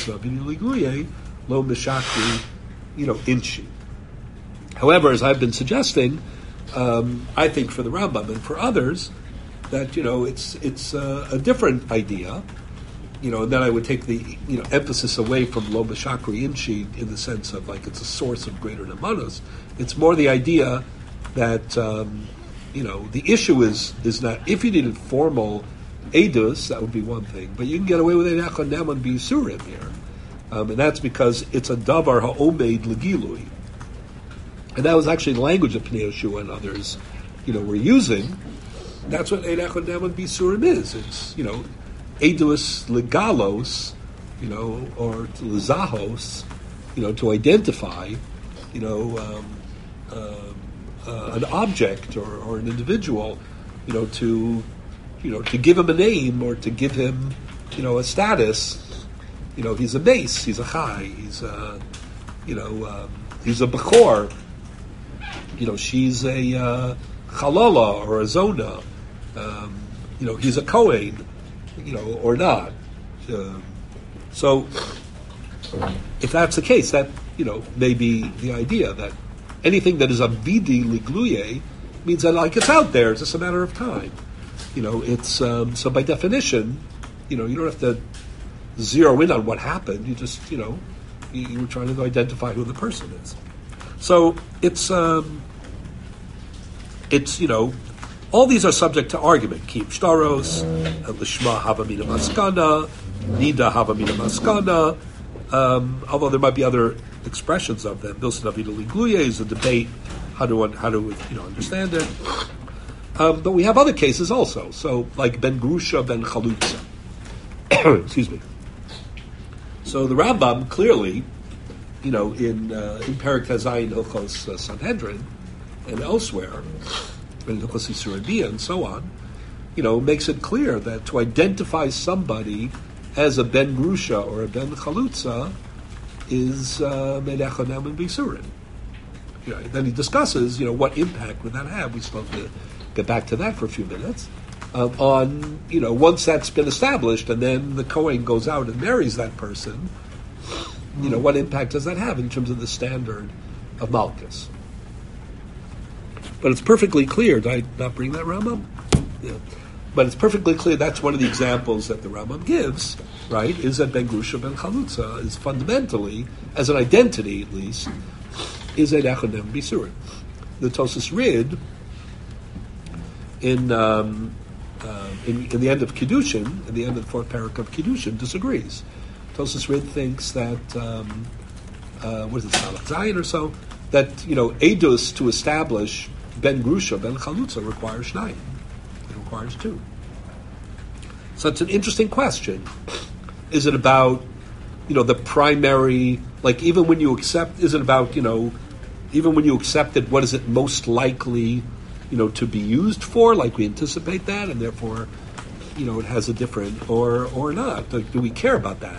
[SPEAKER 1] lo mishakri, inchi. However, as I've been suggesting, I think for the Rambam and for others that it's a different idea. And then I would take the emphasis away from lo mishakri inchi in the sense of like it's a source of greater nemanos. It's more the idea that the issue is not if you needed formal edus, that would be one thing, but you can get away with ein echad ne'eman b'yisurim here, and that's because it's a davar ha'omed legilui, and that was actually the language that Pnei Yehoshua and others, were using. That's what ein echad ne'eman b'yisurim is. It's edus legalos, or lezahos, to identify, an object or an individual, to give him a name or to give him, a status. He's a mace, he's a chai, he's a, he's a bechor. She's a chalala or a zona. He's a kohen, or not. So, if that's the case, that may be the idea that anything that is a vidi ligluye means that it's out there. It's just a matter of time. It's so by definition, you don't have to zero in on what happened. You just you were trying to identify who the person is. So it's all these are subject to argument. Keep shtaros, lishma havamina maskana, nida havamina maskana. Although there might be other expressions of them. Bilson avida ligluye is a debate. How do understand it? But we have other cases also. So like ben grusha, ben chalutza. Excuse me. So the Rambam clearly, in Perek Tazayin Hilchos Sanhedrin and elsewhere, in Hilchos Yisur Bia and so on, makes it clear that to identify somebody as a ben grusha or a ben chalutza is meid echad ne'eman b'yisurim. Then he discusses, what impact would that have? We're supposed to get back to that for a few minutes. On, once that's been established and then the Kohen goes out and marries that person, what impact does that have in terms of the standard of Malchus? But it's perfectly clear, did I not bring that Rambam? Yeah. But it's perfectly clear that's one of the examples that the Rambam gives, right, is that Ben Grusha, Ben Chalutza is fundamentally, as an identity at least, is ein echad ne'eman b'yisurim. The Tosas Rid, in the end of Kiddushin, in the end of the fourth parak of Kiddushin, disagrees. Tosas Rid thinks that, what is it, Salach Zayin or so, that, edus to establish Ben Grusha, Ben Chalutza requires shnayim. It requires two. So it's an interesting question. Is it about, the primary, like even when you accept, is it about, even when you accept it, what is it most likely, to be used for? Like we anticipate that, and therefore, it has a different, or not. Do we care about that?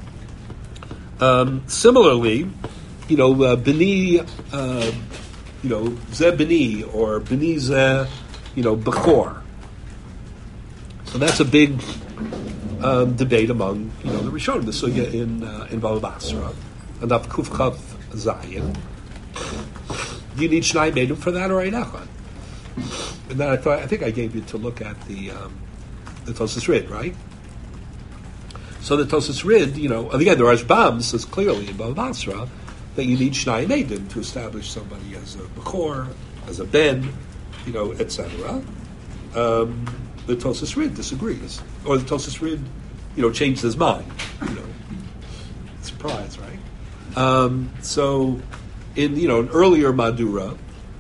[SPEAKER 1] Similarly, B'ni, Zeh B'ni, or B'ni Zeh, Bechor. So that's a big debate among, the Rishonim, the Sugya in Bava Basra, and Av Kufchav Zayin. Do you need Shnai Medim for that, or ein echad? And then I think I gave you to look at the Tosas Rid, right? So the Tosas Rid, and again, the Rashbam says clearly in Bava Basra that you need Shnai Medim to establish somebody as a Bechor, as a Ben, etc. The Tosas Rid disagrees, or the Tosas Rid, changed his mind. Surprise, right? So in an earlier Madura,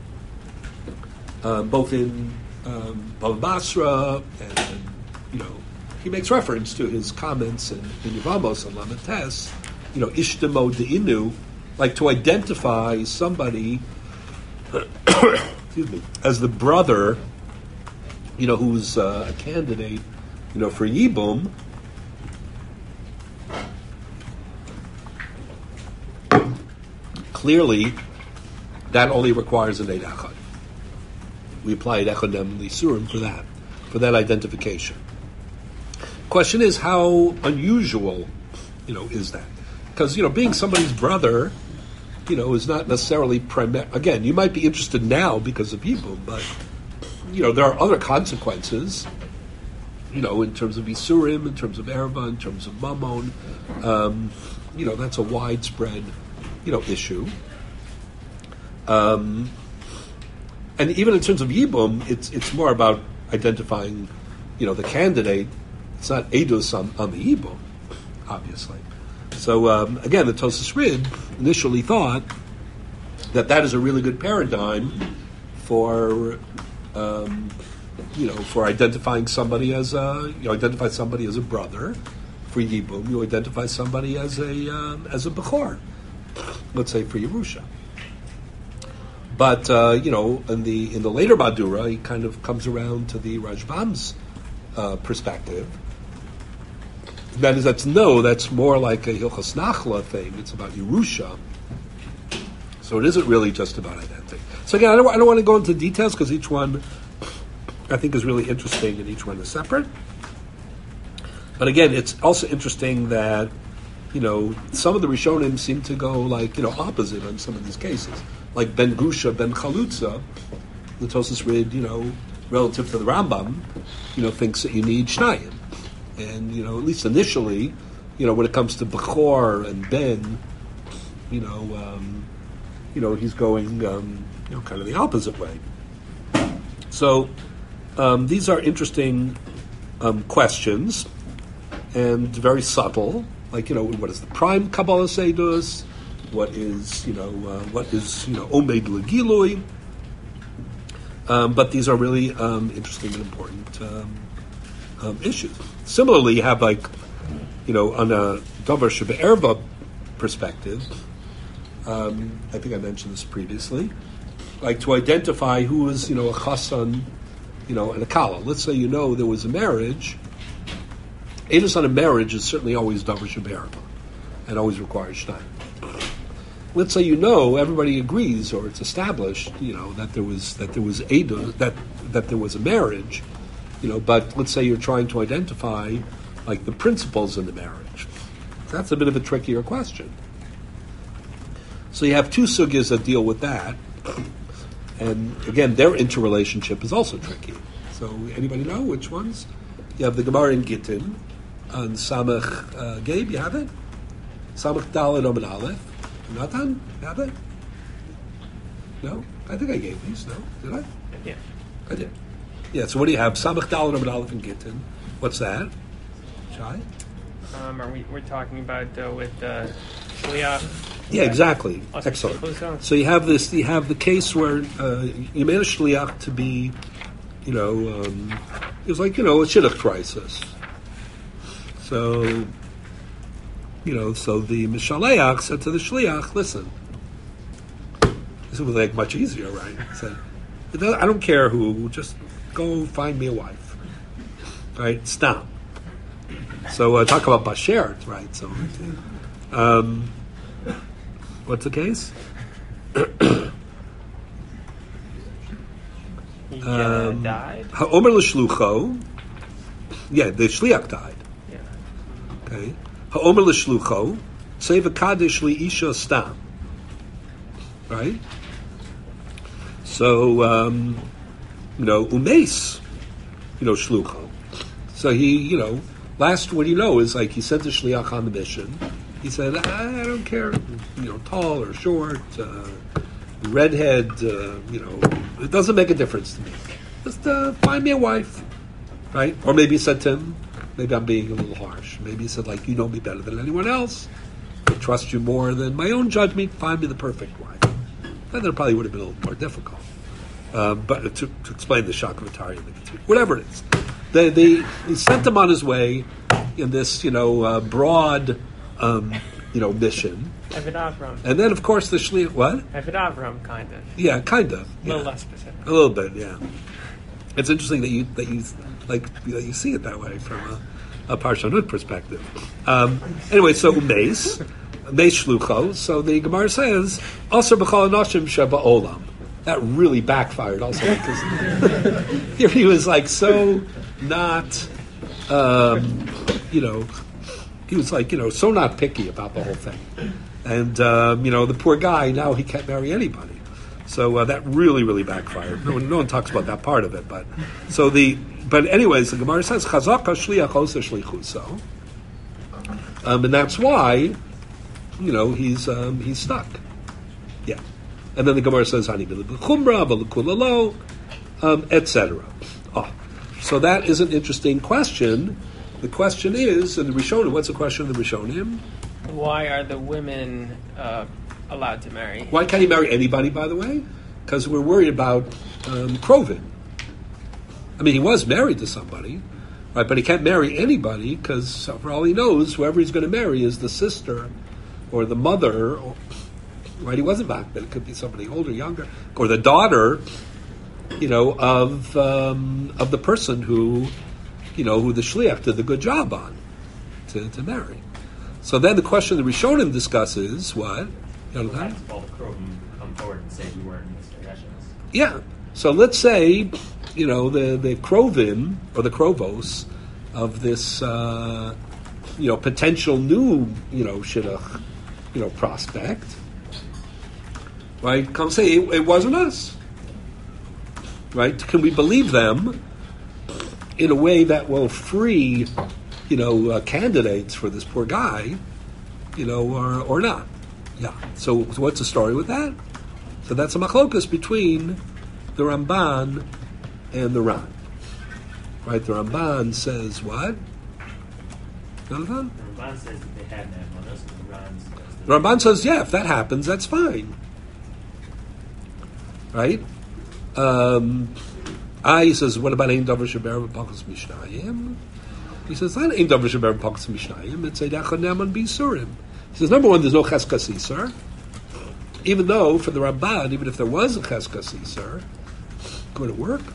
[SPEAKER 1] both in Bava Basra and he makes reference to his comments in Yevamos and Lamentes, Ishtamo De'inu, like to identify somebody, excuse me, as the brother, who's a candidate, for Yibum. Clearly, that only requires an Eid Echad. We apply Echadem Lisurim for that identification. Question is, how unusual, is that? Because, being somebody's brother, is not necessarily primary. Again, you might be interested now because of Yibum, but, there are other consequences, in terms of Isurim, in terms of Erva, in terms of Mammon. That's a widespread, issue. And even in terms of Yibum, it's more about identifying, the candidate. It's not Eidos on the Yibum, obviously. So again, the Tosas Rid initially thought that is a really good paradigm for for identifying somebody as identify somebody as a brother. For Yibum, you identify somebody as a Bechor, let's say for Yerusha. But in the later Madura, he kind of comes around to the Rashbam's perspective. That's more like a Hilchos Nachla thing. It's about Yerusha. So it isn't really just about identity. So again, I don't want to go into details because each one I think is really interesting and each one is separate. But again, it's also interesting that, some of the Rishonim seem to go opposite on some of these cases. Like Ben Grusha, Ben Chalutza, the Tosas Rid, relative to the Rambam, thinks that you need Shnayim. And, at least initially, when it comes to Bechor and Ben, he's going, kind of the opposite way. So, these are interesting questions and very subtle. Like, what is the prime Kabbalah Seidus? What is Omed Legilui? But these are really interesting and important issues. Similarly, you have on a Davar Shebe'erva perspective, I think I mentioned this previously, like to identify who is, a Chassan, and a Kala. Let's say there was a marriage. Eidos on a marriage is certainly always Davar Shebe'erva and always requires Shnayim. Let's say everybody agrees or it's established, that there was Eidos, that there was a marriage, but let's say you're trying to identify like the principles in the marriage. That's a bit of a trickier question. So you have two sugyas that deal with that, and again, their interrelationship is also tricky. So anybody know which ones? You have the Gemara in Gittin on Samach Gabe. You have it? Samach Daled Omen Aleph. Natan, you have it? No, I think I gave these. No, did I?
[SPEAKER 2] Yeah,
[SPEAKER 1] I did. Yeah. So what do you have? Samach Daled Omen Aleph in Gittin. What's that? Shai?
[SPEAKER 2] We're talking about with Shliach.
[SPEAKER 1] Yeah, exactly. Excellent. So you have this. You have the case where you made a shliach to be, it was like a shidduch crisis. So, so the mishaleach said to the shliach, "Listen, this was like much easier, right?" He said, "I don't care who, just go find me a wife, right? Stop." So talk about bashert, right? So. What's the case?
[SPEAKER 2] He died?
[SPEAKER 1] Ha'omer l'shlucho. Yeah, the shliach died.
[SPEAKER 2] Yeah.
[SPEAKER 1] Okay. Ha'omer l'shlucho. Say v'kadesh li'isha stam. Right? So, umes, shlucho. So he, last what is like he sent the shliach on the mission. He said, I don't care, tall or short, redhead, it doesn't make a difference to me. Just find me a wife, right? Or maybe he said to him, maybe I'm being a little harsh. Maybe he said, you know me better than anyone else. I trust you more than my own judgment. Find me the perfect wife. then it probably would have been a little more difficult. But to explain the Shakavatari and the Ketubah, whatever it is, he sent him on his way in this, broad, mission.
[SPEAKER 2] Eved Avram.
[SPEAKER 1] And then, of course, the Shliach, what?
[SPEAKER 2] Eved Avram, kind of.
[SPEAKER 1] Yeah, kind of.
[SPEAKER 2] A little less specific.
[SPEAKER 1] A little bit, yeah. It's interesting that you see it that way from a Parshanut perspective. Anyway, so Meis Shlucho. So the Gemara says, also b'chol anoshim sheba olam. That really backfired also because here he was like so not, he was like, so not picky about the whole thing. And, the poor guy, now he can't marry anybody. So that really, really backfired. No one talks about that part of it. But anyways, the Gemara says, Chazaka shliach osa shlichuso. And that's why, he's stuck. Yeah. And then the Gemara says, Hani b'chumra, b'lekulalo, etc. So that is an interesting question. The question is, in the Rishonim, what's the question in the Rishonim?
[SPEAKER 2] Why are the women allowed to marry?
[SPEAKER 1] Why can't he marry anybody, by the way? Because we're worried about Krovin. I mean, he was married to somebody, right? But he can't marry anybody because, for all he knows, whoever he's going to marry is the sister or the mother, right? He wasn't back then. It could be somebody older, younger, or the daughter, of the person who the shliach did the good job on to marry. So then the question the Rishonim discusses what?
[SPEAKER 3] All the Krovim come forward and say we weren't Mr. Yeshus.
[SPEAKER 1] Yeah. So let's say, the Krovim or the Krovos of this, potential new, shidduch, prospect, right? Come say it wasn't us, right? Can we believe them in a way that will free, candidates for this poor guy, or not? Yeah. So what's the story with that? So that's a machlokas between the Ramban and the Ran. Right? The Ramban says what? Jonathan?
[SPEAKER 3] The Ramban says that they had that on us, and the Ran says
[SPEAKER 1] the Ramban says, yeah, if that happens, that's fine. Right? He says, what about Ein Davar Sheber B'Pachas Mishnayim? He says, not Ein Davar Sheber B'Pachas Mishnayim, it's Eidach Neman B'Yisurim. He says, number one, there's no Cheskas Yisur. Even though, for the Ramban, even if there was a Cheskas Yisur, could it work?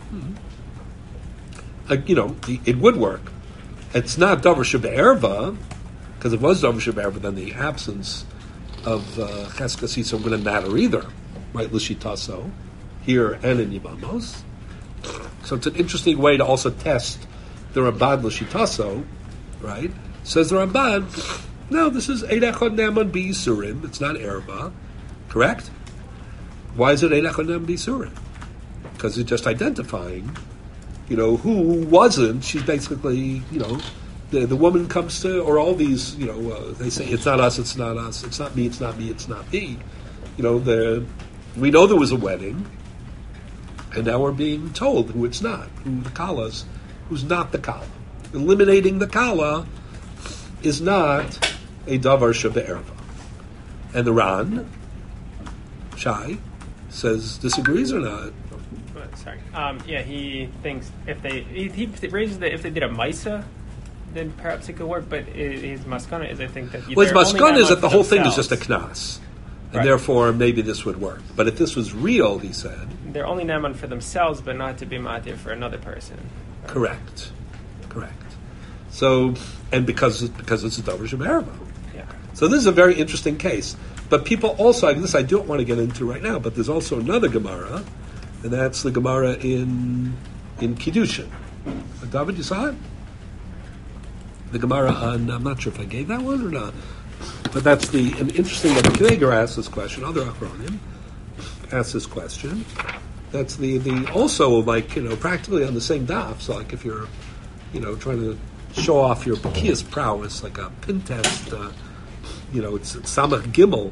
[SPEAKER 1] It would work. It's not Davar Shebe'erva, because if it was Davar Shebe'erva, then the absence of Cheskas Yisur wouldn't matter either. Right, L'shitaso, here and in Yibamos. So it's an interesting way to also test the Ramban L'shitaso, right? Says the Ramban, no, this is Eid Echad Ne'eman B'Yisurim. It's not Erba, correct? Why is it Eid Echad Ne'eman B'Yisurim? Because it's just identifying, who wasn't. She's basically, the woman comes to, or all these, they say it's not us, it's not us, it's not me, it's not me, it's not me. We know there was a wedding. And now we're being told who it's not, who the Kala's, who's not the Kala. Eliminating the Kala is not a Davar Shebe'erva. And the Ran, Shai, disagrees or not?
[SPEAKER 2] Sorry. He thinks he raises that if they did a Maisa, then perhaps it could work, but his Maskana is, I think, that...
[SPEAKER 1] Well, his Maskana is that the whole thing is just a Knas. And therefore, maybe this would work. But if this was real, he said...
[SPEAKER 2] They're only naman for themselves, but not to be matir for another person.
[SPEAKER 1] Correct. So, and because it's a Davar Shebe'erva.
[SPEAKER 2] Yeah.
[SPEAKER 1] So this is a very interesting case. But people also, this I don't want to get into right now, but there's also another Gemara, and that's the Gemara in Kiddushin. David, you saw it? The Gemara on, I'm not sure if I gave that one or not. But that's an interesting that the Kneger asks this question, other Achronim asks this question. That's the also practically on the same daf. So like if you're, trying to show off your Bekias prowess, like a pin test, it's Samach Gimel.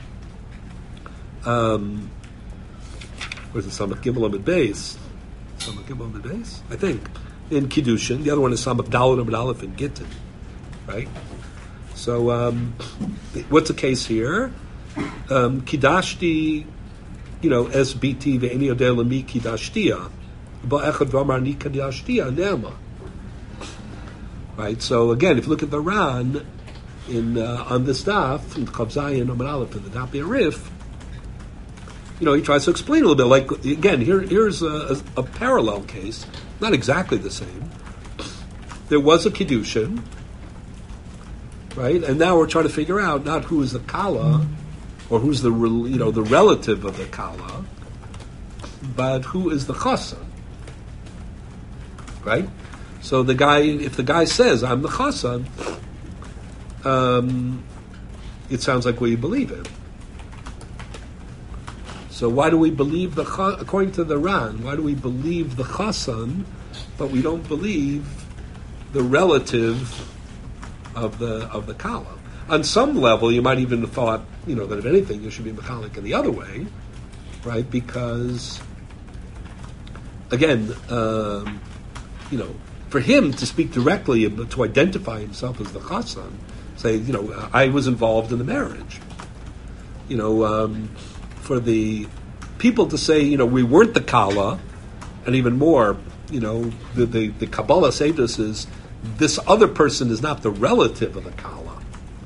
[SPEAKER 1] Where's the Samach Gimel Amid Beis? Samach Gimel Amid Beis? I think. In Kiddushin. The other one is Samach Daled Amid Aleph in Gittin. Right? So, what's the case here? Kidashti SBT ve'eni yodeh lemi kidashtia, ba'echad v'amar ni kidashtia nema. Right. So again, if you look at the Ran in on this daf in Chav Zayin Amud Aleph in the Daf Yarif, he tries to explain a little bit. Like again, here's a parallel case, not exactly the same. There was a kiddushin, right, and now we're trying to figure out not who is the kala or who's the the relative of the kala, but who is the chassan, right? So if the guy says I'm the chassan, it sounds like we believe him. So why do we believe according to the Ran? Why do we believe the chassan, but we don't believe the relative of the kala? On some level, you might even have thought, that if anything, you should be mechalik in the other way, right? Because again, for him to speak directly, to identify himself as the chassan, say, I was involved in the marriage. For the people to say, we weren't the kala, and even more, the Kabbalah Sedus is this other person is not the relative of the kala,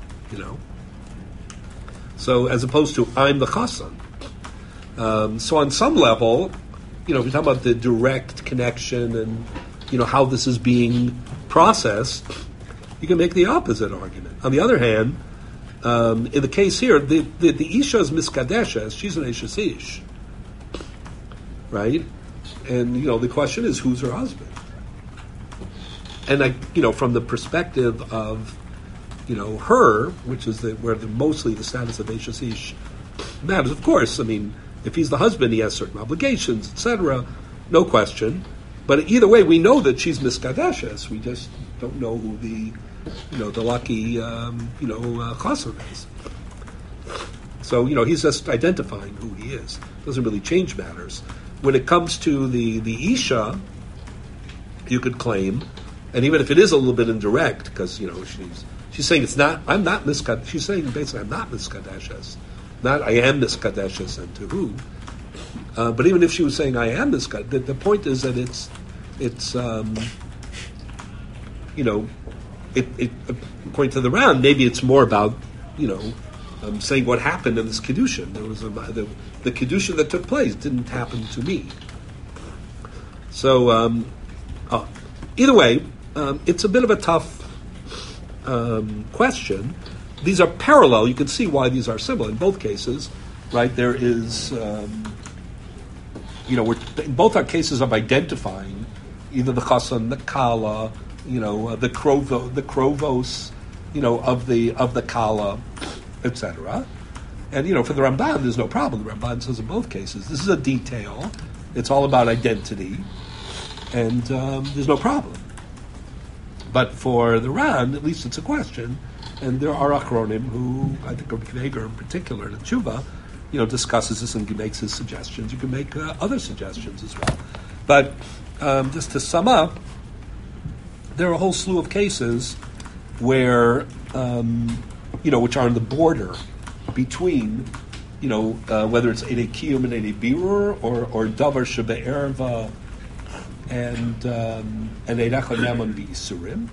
[SPEAKER 1] So as opposed to I'm the chassan. So on some level, if you're talking about the direct connection and how this is being processed, you can make the opposite argument. On the other hand, in the case here, the Isha is miskadeshes, she's an Eshes Ish, right? And, the question is, who's her husband? And, from the perspective of, her, which is where mostly the status of Eshes Ish matters, of course. I mean, if he's the husband, he has certain obligations, etc., no question. But either way, we know that she's miskadeshes. We just don't know who the lucky, chassan is. So, he's just identifying who he is. Doesn't really change matters. When it comes to the Isha, you could claim, and even if it is a little bit indirect, because, she's saying she's saying basically I'm not miskadeshes. Not I am miskadeshes, and to who. But even if she was saying I am miskadeshes, the point is that it's according to the Ran, maybe it's more about, saying what happened in this Kiddushin. There was the Kiddushin that took place didn't happen to me. So, either way, it's a bit of a tough question. These are parallel. You can see why these are similar in both cases, right? There is, both are cases of identifying either the chassan, the kala, the krovos, of the kala, etc. And for the Ramban, there's no problem. The Ramban says in both cases, this is a detail. It's all about identity, and there's no problem. But for the Ran, at least it's a question, and there are Achronim who, I think Rabbi Kveger in particular, the Tshuva, discusses this and makes his suggestions. You can make other suggestions as well. But just to sum up, there are a whole slew of cases where, which are on the border between, whether it's Eidei Kiyum and Eidei Birur, or Davar Shebe'erva and Eidei Neman B'Yisurim.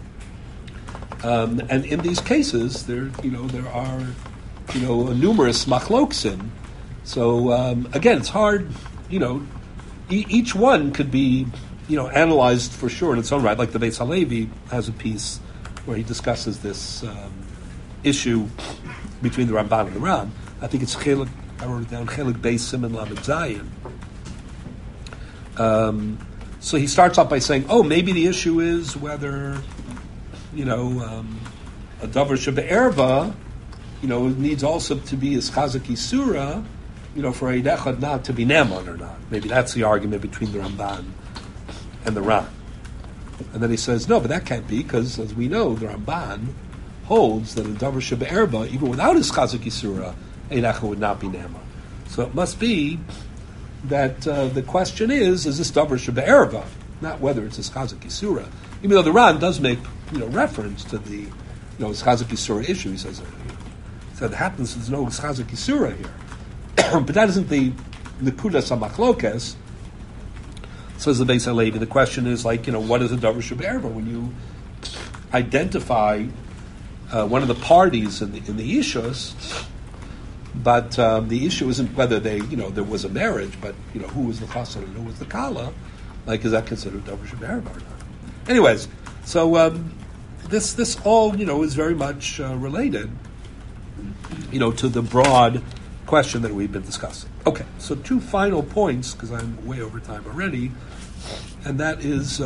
[SPEAKER 1] And in these cases, there are, numerous machloksim. So again, it's hard, each one could be, analyzed for sure in its own right. Like the Beis Halevi has a piece where he discusses this issue between the Ramban and the Ran. I think it's Chelik, I wrote it down, Chelik Beis Siman Lamed Zayin. So he starts off by saying, maybe the issue is whether, a Davar Shebe'erva, needs also to be as Chazak Yisura, for Eid Echad not to be Neman or not. Maybe that's the argument between the Ramban and the Ran. And then he says, no, but that can't be, because as we know, the Ramban holds that a Davar Shebe'erva, even without his Chazak Yisura, Eid Echad would not be Neman. So it must be that the question is this Davar Shebe'erva, not whether it's his Chazak Yisura. Even though the Ran does make reference to the his Chazak Yisura issue. He says, it happens there's no Chazak Yisura here. But that isn't the Nikudas HaMachlokes, says the Beis HaLevi, the question is like, what is a Davar Shebe'erva? When you identify one of the parties in the Ishus, but the issue isn't whether there was a marriage, but who was the chassan and who was the kala. Like, is that considered Davar Shebe'erva or not? Anyways, so this all is very much related, to the broad question that we've been discussing. Okay, so two final points because I'm way over time already, and that is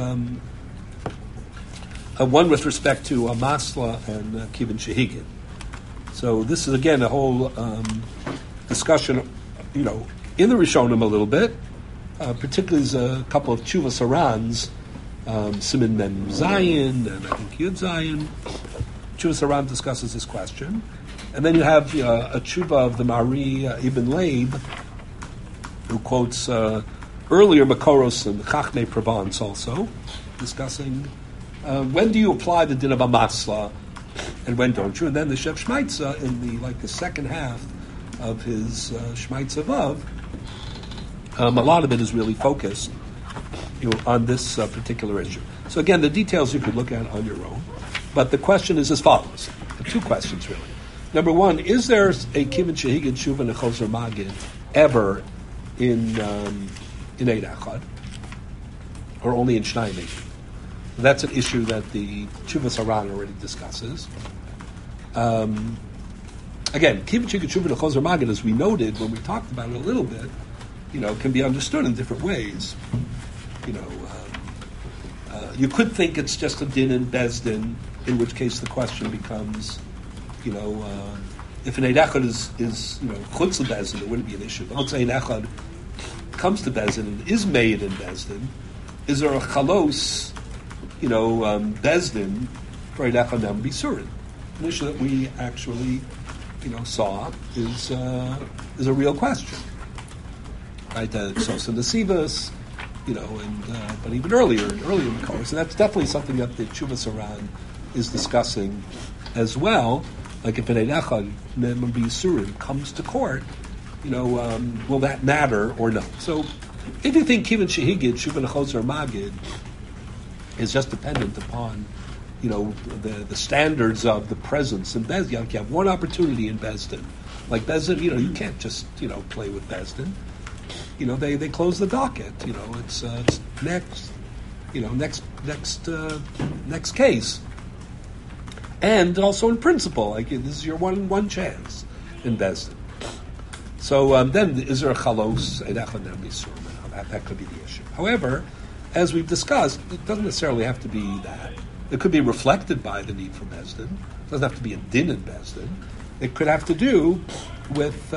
[SPEAKER 1] one with respect to Masla and Kivin Shehigin. So this is again a whole discussion, in the Rishonim a little bit. Particularly, there's a couple of Tshuvas Harans, Siman Mem Zayin, and I think Yud Zayin. Tshuvas Haran discusses this question, and then you have a tshuva of the Mari Ibn Leib, who quotes earlier Makoros and Chachmei Provence also, discussing when do you apply the din of Amasla and when don't you? And then the Shev Shmaitza in the second half of his Shmaitza Vav, a lot of it is really focused on this particular issue. So again, the details you could look at on your own, but the question is as follows: two questions really. Number one, is there a Kivin Shehigin Shuva and a Chozer Magid ever in Eid Echad, or only in Shnai Mekim? That's an issue that the Tshuvas Haran already discusses. Again, Kivin Shehigin Shuva and a Chozer Magid, as we noted when we talked about it a little bit, can be understood in different ways. You could think it's just a din in Bezdin, in which case the question becomes, if an Eid Echad is chutz Bezdin, it wouldn't be an issue. But let's say an Echad comes to Bezdin and is made in Bezdin, is there a chalos, Bezdin for Eid Echad Nam Bisurin? An issue that we actually, saw is a real question. Right, so the Sivas, but even earlier in the course, and that's definitely something that the Tshuvas Haran is discussing as well. Like if an Eid Echad Mem B'Yisurim comes to court, will that matter or not? So, if you think Kivin Shehigid Shuvan Chozer Magid is just dependent upon, the standards of the presence in Bezdin, you have one opportunity in Bezdin. Like Bezdin, you can't just play with Bezdin. They close the docket. It's next, next case, and also in principle, like this is your one chance in Bezdin. So then, is there a chalos? That could be the issue. However, as we've discussed, it doesn't necessarily have to be that. It could be reflected by the need for Bezdin. It doesn't have to be a din in Bezdin. It could have to do with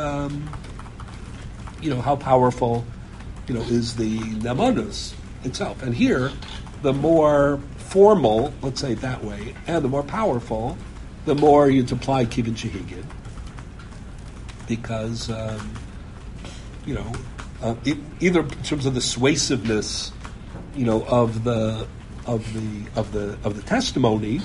[SPEAKER 1] how powerful, is the Nemanus itself. And here, the more formal, let's say it that way, and the more powerful, the more you'd apply Kivin Shehigid. Because, either in terms of the suasiveness, of the testimony,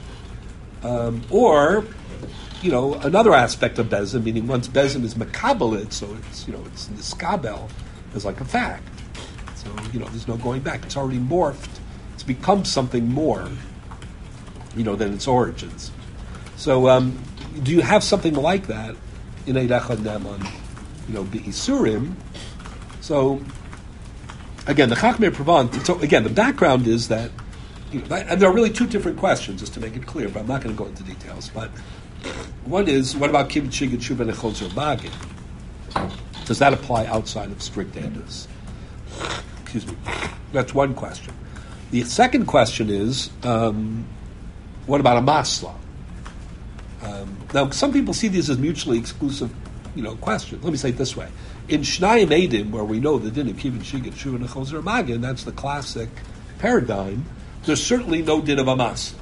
[SPEAKER 1] or another aspect of Bezdin, meaning once Bezdin is makabelit, so it's niskabel, is like a fact. So there's no going back. It's already morphed. It's become something more, than its origins. So do you have something like that in Eid Echad Neman, B'Yisurim? So again, the Chachmei Provence. So again, the background is that, and there are really two different questions, just to make it clear. But I'm not going to go into details. But one is, what about Kivin Shehigid Shuva and Chozer Magid? Does that apply outside of strict edus? Excuse me. That's one question. The second question is, what about a masla? Now, some people see these as mutually exclusive, questions. Let me say it this way: in Shnayim Eidim, where we know the din of Kivin Shehigid Shuva and Chozer Magid, that's the classic paradigm. There's certainly no din of a masla.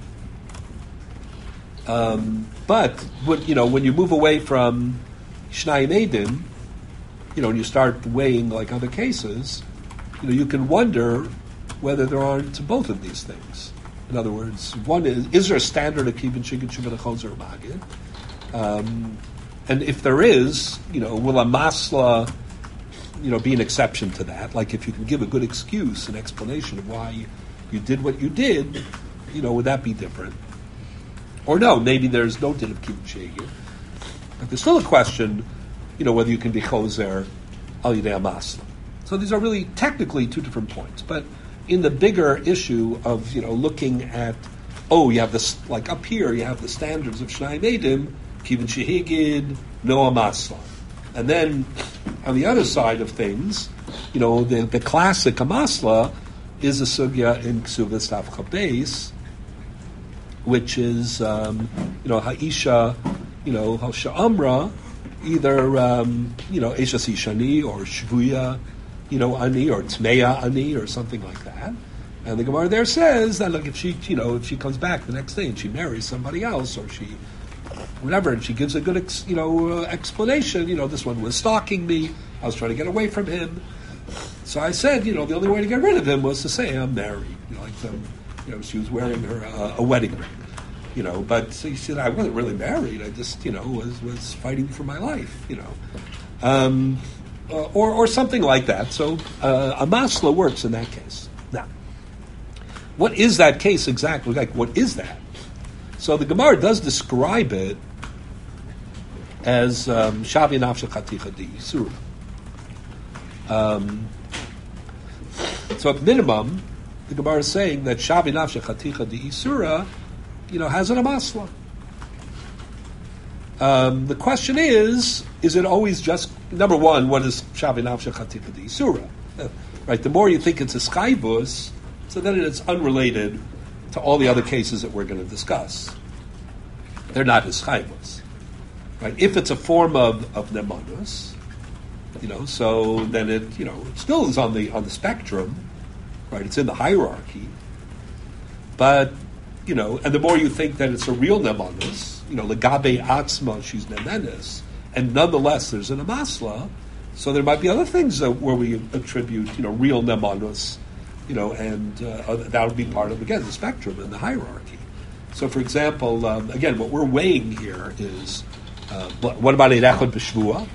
[SPEAKER 1] But when you move away from Shnayim Eidim, and you start weighing like other cases, you can wonder whether there aren't both of these things. In other words, one is there a standard of Kivin Shehigid Shuva and Chozer Magid? And if there is, will a masla be an exception to that. Like if you can give a good excuse, an explanation of why you did what you did, would that be different? Or no, maybe there's no din of kibbutz shehigin. But there's still a question, whether you can be choser al yidei amasla. So these are really technically two different points. But in the bigger issue of, looking at, you have this, like up here, you have the standards of Shnai Medim, kibbutz shehigin, no amasla. And then on the other side of things, the classic amasla is a sugya in Ksuvas Tav Chabbeis, which is, ha'isha, ha'sha'amra, either, Eishas Ishani or Shvuya, Ani or Tmeya Ani or something like that. And the Gemara there says that, look, if she comes back the next day and she marries somebody else or she, whatever, and she gives a good, explanation, this one was stalking me, I was trying to get away from him. So I said, the only way to get rid of him was to say, I'm married. She was wearing her a wedding ring. But she said, I wasn't really married. I just, was fighting for my life, or something like that. So a masla works in that case. Now, what is that case exactly? Like, what is that? So the Gemara does describe it as shavi nafshe chaticha di yisura. So at minimum, the Gemara is saying that shavi nafshe chaticha di yisura, has an amasla. The question is it always just, number one, what is shavi nafshe chaticha di yisura? Right, the more you think it's a schaibus, so then it's unrelated to all the other cases that we're going to discuss. They're not his schaibus. Right? If it's a form of nemanus, so then it still is on the spectrum, right? It's in the hierarchy. But, and the more you think that it's a real nemanus, legabe atzma, she's nemenis, and nonetheless there's an amasla, so there might be other things where we attribute, real nemanus, and that would be part of, again, the spectrum and the hierarchy. So, for example, again, what we're weighing here is, what about Eid Echad B'Shvua?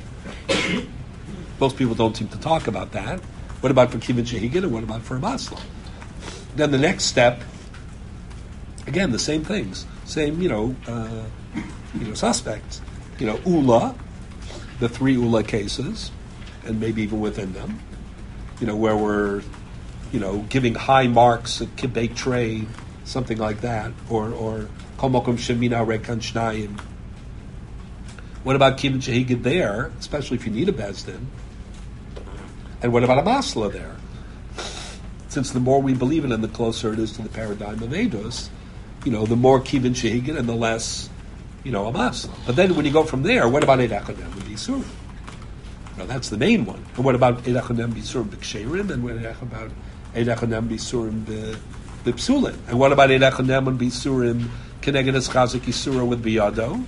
[SPEAKER 1] Most people don't seem to talk about that. What about for kibbutz shehigin, and what about for a masla? Then the next step, again, the same things, same, suspects. Ula, the three Ula cases, and maybe even within them, where we're, giving high marks at kibbutz trade, something like that, or kol mokum shemina rekan shnayim. What about kibbutz shehigin there, especially if you need a bezdin? And what about a masla there? Since the more we believe in it, the closer it is to the paradigm of Eidos, the more kibbutz shehigin and the less, a masla. But then when you go from there, what about Eid Echad and B'Yisurim? That's the main one. And what about Eid Echad and B'Yisurim B'Ksherim? And what about Eid Echad and B'Yisurim B'Psulin? And what about Eid Echad and B'Yisurim Keneged Eschazik Yisura with Biyado?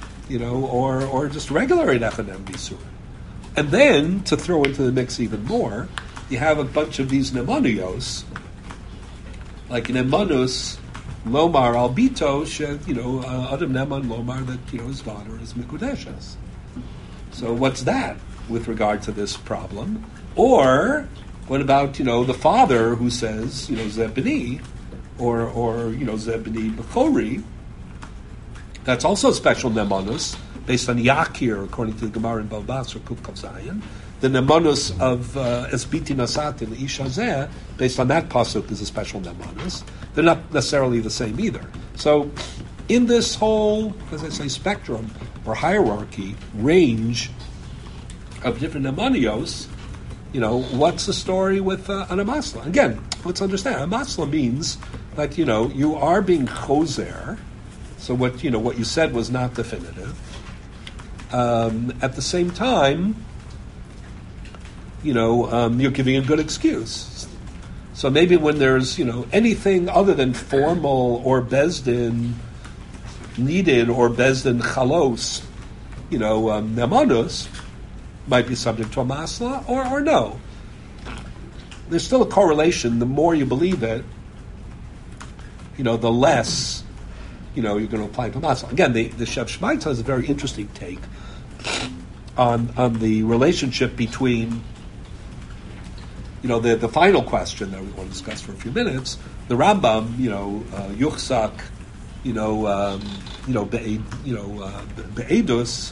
[SPEAKER 1] Or just regular Eid Echad and B'Yisurim? And then, to throw into the mix even more, you have a bunch of these nemanuyos, like nemanus lomar albito, adam neman lomar, that his daughter is mikudeshes. So what's that with regard to this problem? Or what about the father who says zebni, or zebni b'chori? That's also special nemanus, based on Yakir, according to the Gemara in Balbas or Kuf Kav Zayin. The nemanus of Esbiti Nasatin Ishazeh, based on that pasuk, is a special nemanus. They're not necessarily the same either. So, in this whole, as I say, spectrum or hierarchy, range of different nemanios, what's the story with an amasla? Again, let's understand. Amasla means that you are being choser. So what you said was not definitive. At the same time, you're giving a good excuse. So maybe when there's anything other than formal or bezdin needed or bezdin chalos, nemanus might be subject to a masla or no. There's still a correlation. The more you believe it, the less you're going to apply to masla. Again, the Shev Shmaitz has a very interesting take on the relationship between the final question that we want to discuss for a few minutes, the Rambam, Yuchsak, Be'edus,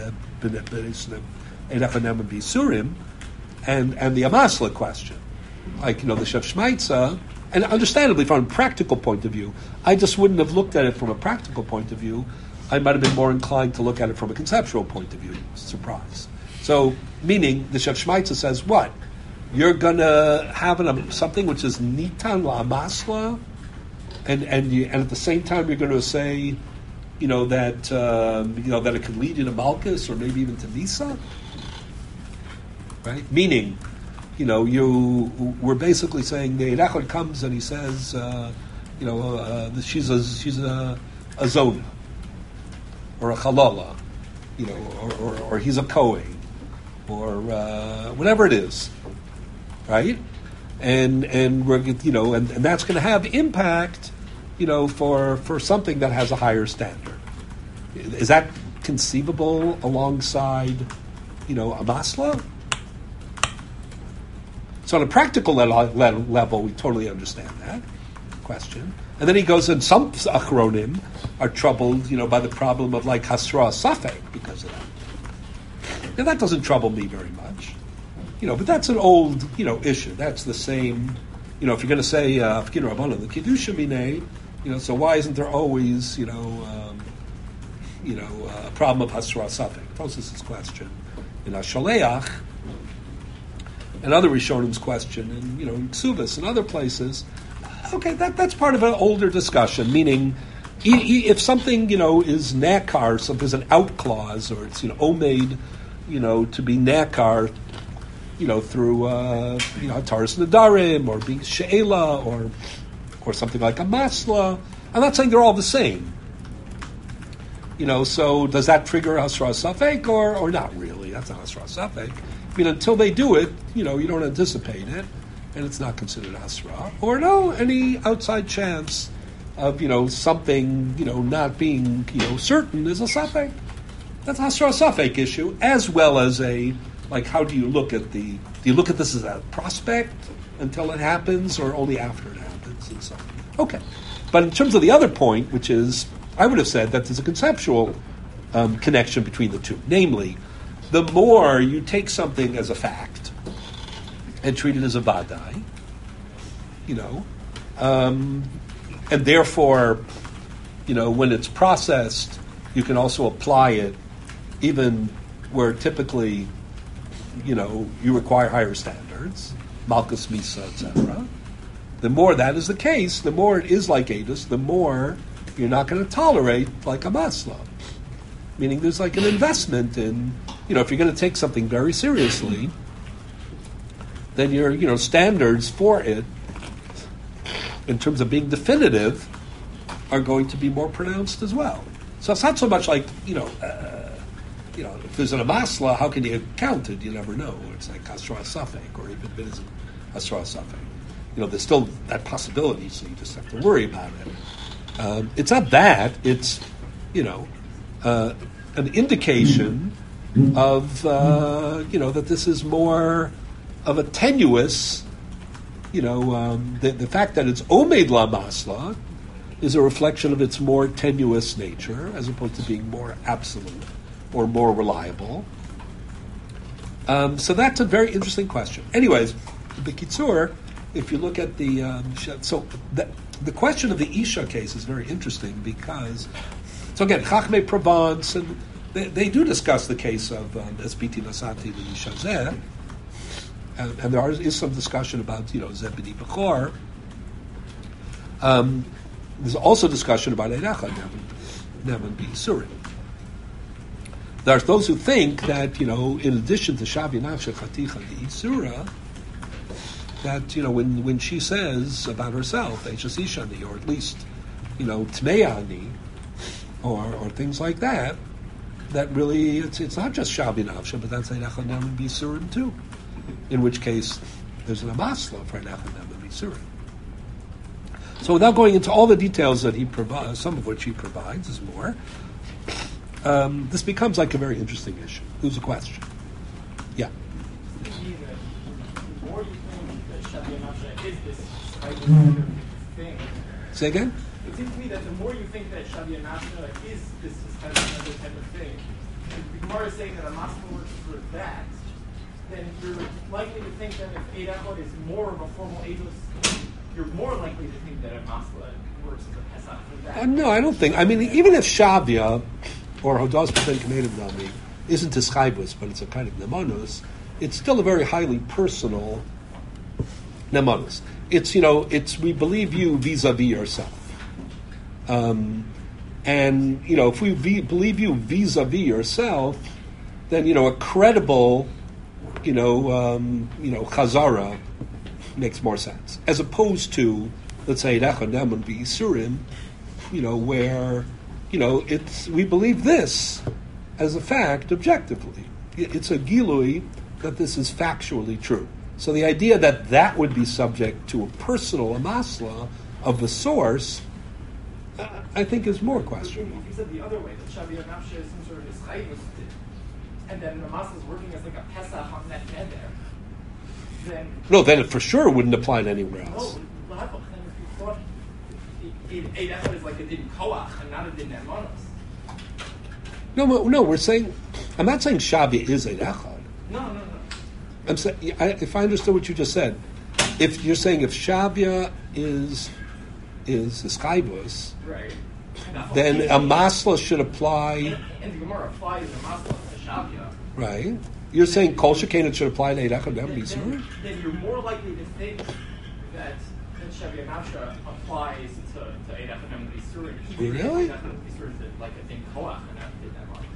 [SPEAKER 1] Erechanem and Bisurim, and the Amasla question. Like, the Shev Shmaitza, and understandably from a practical point of view, I just wouldn't have looked at it from a practical point of view. I might have been more inclined to look at it from a conceptual point of view. Surprise. So, meaning, the Shev Shmaitza says, what? You're going to have something which is Nitan La'amasla, and at the same time you're going to say, that it could lead you to Malchus or maybe even to Nisa? Right? Meaning, we're basically saying the Echad comes and he says, she's a Zona, or a Chalala, or he's a Kohen, or whatever it is, right? And we're and that's going to have impact, for something that has a higher standard. Is that conceivable alongside, a Masla? So on a practical level, we totally understand that question. And then he goes, and some achronim are troubled, by the problem of like hasra safek because of that. Now that doesn't trouble me very much, but that's an old, issue. That's the same, if you're going to say Fkin Rabbanan, the Kiddusha Minei, so why isn't there always, a problem of hasra safek? Tosas's question in Ashaleach. And other Rishonim's question, and Ksubas and other places. Okay, that's part of an older discussion. Meaning, if something is nakar, so there's an out clause, or it's omed, to be nakar, through Taurus Nadarim or being she'ela or something like a masla. I'm not saying they're all the same. So does that trigger hasra safek or not really? That's not hasra safek. Until they do it, you don't anticipate it, and it's not considered asra. Or any outside chance of, something, not being, certain is a safek. That's asra safek issue, as well as how do you look at do you look at this as a prospect until it happens, or only after it happens, and so on. Okay. But in terms of the other point, which is, I would have said that there's a conceptual connection between the two, namely, the more you take something as a fact and treat it as a vadai, and therefore, when it's processed, you can also apply it even where typically, you require higher standards, Malchus Misa, etc. The more that is the case, the more it is like Edus, the more you're not going to tolerate like a Masla. Meaning there's like an investment in, if you're going to take something very seriously, then your standards for it, in terms of being definitive, are going to be more pronounced as well. So it's not so much like, if there's an Amasla, how can you count it? You never know. It's like Asra Safek, or even if it isn't Asra Safek. There's still that possibility, so you just have to worry about it. It's not that. It's, an indication of, that this is more of a tenuous, the fact that it's Omed La Masla is a reflection of its more tenuous nature, as opposed to being more absolute or more reliable. So that's a very interesting question. Anyways, B'kitzur, if you look at the... the question of the Isha case is very interesting because... So again, Chachmei Provence, and they do discuss the case of Esbiti Nasati the Isha Zeh, and there is some discussion about, Zebedi Bechor. There's also discussion about Erecha Neman B'Yisurim. There's those who think that, in addition to Shavi Nafshe Chaticha B'Yisura, that, when she says about herself, Eishes Ishani, or at least, Tmeani, or things like that, that really, it's not just Shavi Nafshe, but that's Erecha Neman B'Yisurim too. In which case, there's an Amasla for Erecha Neman B'Yisurim. So without going into all the details that he provides, some of which he provides is more, this becomes like a very interesting issue. Who's the question? Yeah.
[SPEAKER 4] The more you think right? This kind of thing.
[SPEAKER 1] Say again?
[SPEAKER 4] It seems to me that the more you think that Shavia Masna is this kind of another type of thing, if the Gemara is saying that a Masna works for that, then you're likely to think that if Eid Echad is more of a formal Eidus, you're more likely to think that a Masla works as a Pesach for that.
[SPEAKER 1] No, I don't think. I mean, even if Shavia or Hodas B'Ten K'neidim Nami isn't a Chaibus, but it's a kind of Nemanus, it's still a very highly personal Nemanus. It's, we believe you vis-a-vis yourself. And, if we believe you vis-a-vis yourself, then, a credible, Chazara makes more sense. As opposed to, let's say, Echad Neman B'Yisurim, where, we believe this as a fact objectively. It's a gilui that this is factually true. So the idea that would be subject to a personal amasla of the source, I think is more questionable.
[SPEAKER 4] If you said the other way, that Shavia Nafsha is some sort of Ischayvus, and then the Amasla is working as like a Pesach on that neder, then...
[SPEAKER 1] No, then it for sure wouldn't apply to anywhere else.
[SPEAKER 4] No, then if you thought Eid Echad is like a din koach and not a din nemonos.
[SPEAKER 1] No, we're saying, I'm not saying Shavia is Eid Echad.
[SPEAKER 4] No.
[SPEAKER 1] I'm saying, if I understood what you just said, if you're saying if Shavia is Ischayvus,
[SPEAKER 4] right,
[SPEAKER 1] then a masla should apply.
[SPEAKER 4] And the Gemara applies a masla to Shavia.
[SPEAKER 1] Right. You're saying Kol Shekain it should apply to Eid Echad Neman B'Yisurim?
[SPEAKER 4] Then you're more likely to think that Shavia Nafsha applies to Eid Echad Neman B'Yisurim.
[SPEAKER 1] Really?
[SPEAKER 4] Eid Echad Neman B'Yisurim is like a din koach and not a din nemonos.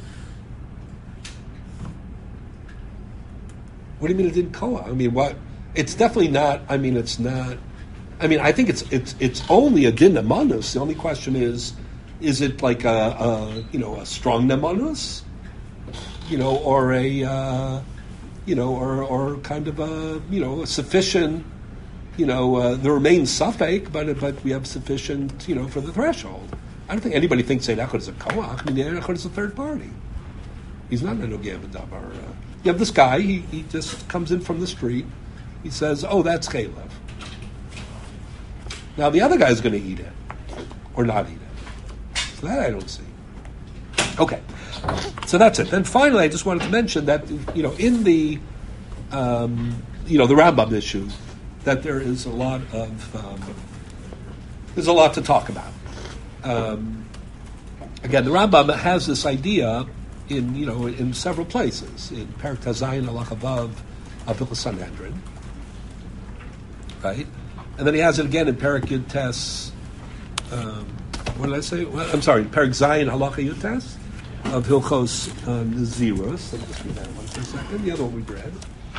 [SPEAKER 1] What do you mean it didn't koa? I mean, what? It's definitely not. I mean, it's not. I mean, I think it's only a din nemanus. The only question is it like a strong nemanus, or a or kind of a a sufficient, there remains suffix, but we have sufficient, for the threshold. I don't think anybody thinks Eid Echad is a koach. I mean, Eid Echad is a third party. He's not an Ogeh B'Davar. You have this guy, he just comes in from the street, he says, oh, that's Chalev. Now the other guy's going to eat it, or not eat it. So that I don't see. Okay, so that's it. Then finally, I just wanted to mention that, in the, the Rambam issue, that there is a lot of, there's a lot to talk about. Again, the Rambam has this idea in several places. In Perek Tazayin Halacha Vav of Hilchos Sanhedrin, right? And then he has it again in Perek Yud Tes. What did I say? Well, I'm sorry, Perek Zayin Halacha Yud Tes of Hilchos Nazirus. Let me just read that one for a second. The other one we read.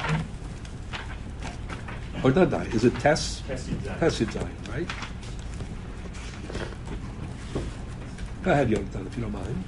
[SPEAKER 1] Or not die? Is it Tes? Tes Yud Zayin, right? Go ahead, Yonatan, if you don't mind.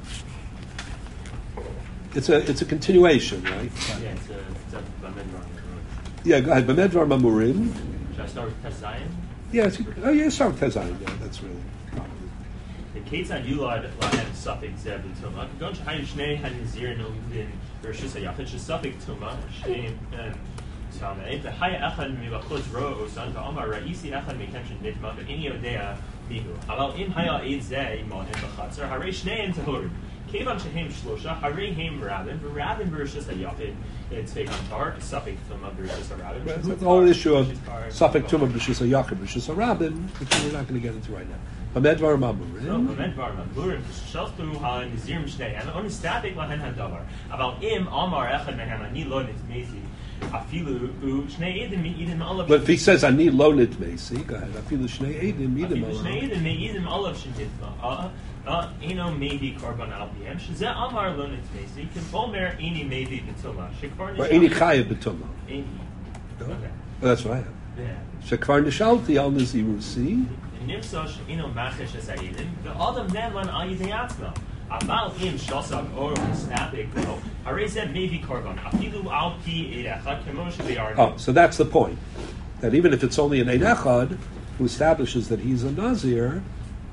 [SPEAKER 1] It's a continuation, right?
[SPEAKER 3] Yeah, it's a Bamidbar.
[SPEAKER 1] Yeah, go ahead. Bamidbar Mamurim.
[SPEAKER 3] Should I start with Tezayin?
[SPEAKER 1] Yeah, start with Tezayin. Yeah, that's really probably.
[SPEAKER 3] The Ketzad Yulad Lahem Safik Zeb Tuma. Don't you have Shnei Hanizir no Udin Rishus Hayafet Safik Tuma Shnei Tama. The Haya Echad Mibachos Ro Osan Omar Raisi Echad Mekention Nitma but any Odea Mihu. About Im Haya Eid Zeh Imon and Bachatzer Hare Shnei and Tahorim. Kevan Shehem Shlosha Harehem Rabin Rabin Rishus Hayafet. It's fake on tar, Suffolk Tuma Rishus Rabin.
[SPEAKER 1] That's the whole issue of Suffolk Tuma Rishus Hayachim Rishus Rabin, which we're not going to get into right now. Bamedvar Mamurim.
[SPEAKER 3] No, Bamedvar Mamurim. Shaltu HaNizir Mishnei. And only static Lahen Hadavar. About Im Amar Echad Mehem Ani Lo Nitmezi. Afilu Shnei Edim Me'idim Olav.
[SPEAKER 1] But if he says Ani Lo Nitmezi, go ahead. Afilu Shnei Edim Me'idim Olav.
[SPEAKER 3] Shnei Edim Me'idim Olav Shinitma. Eno maybe korban al b'hem. Shezeh amar lo nitmesi. Kim omer ini maybe betuma. Shekvar
[SPEAKER 1] Or Ini Chayev Betuma.
[SPEAKER 3] Ini. Okay.
[SPEAKER 1] Well, that's what I have.
[SPEAKER 3] Yeah.
[SPEAKER 1] Shekvar Nishalti Al Nazirusi.
[SPEAKER 3] Nimsosh ino machesh esayidim. The adam neman al yidei atzma. Amal im shosag or snapik lo. Harezeh maybe korban. Afilu al pi edechad kemosh v'yardim.
[SPEAKER 1] Oh, so that's the point. That even if it's only an Eid Echad who establishes that he's a Nazir,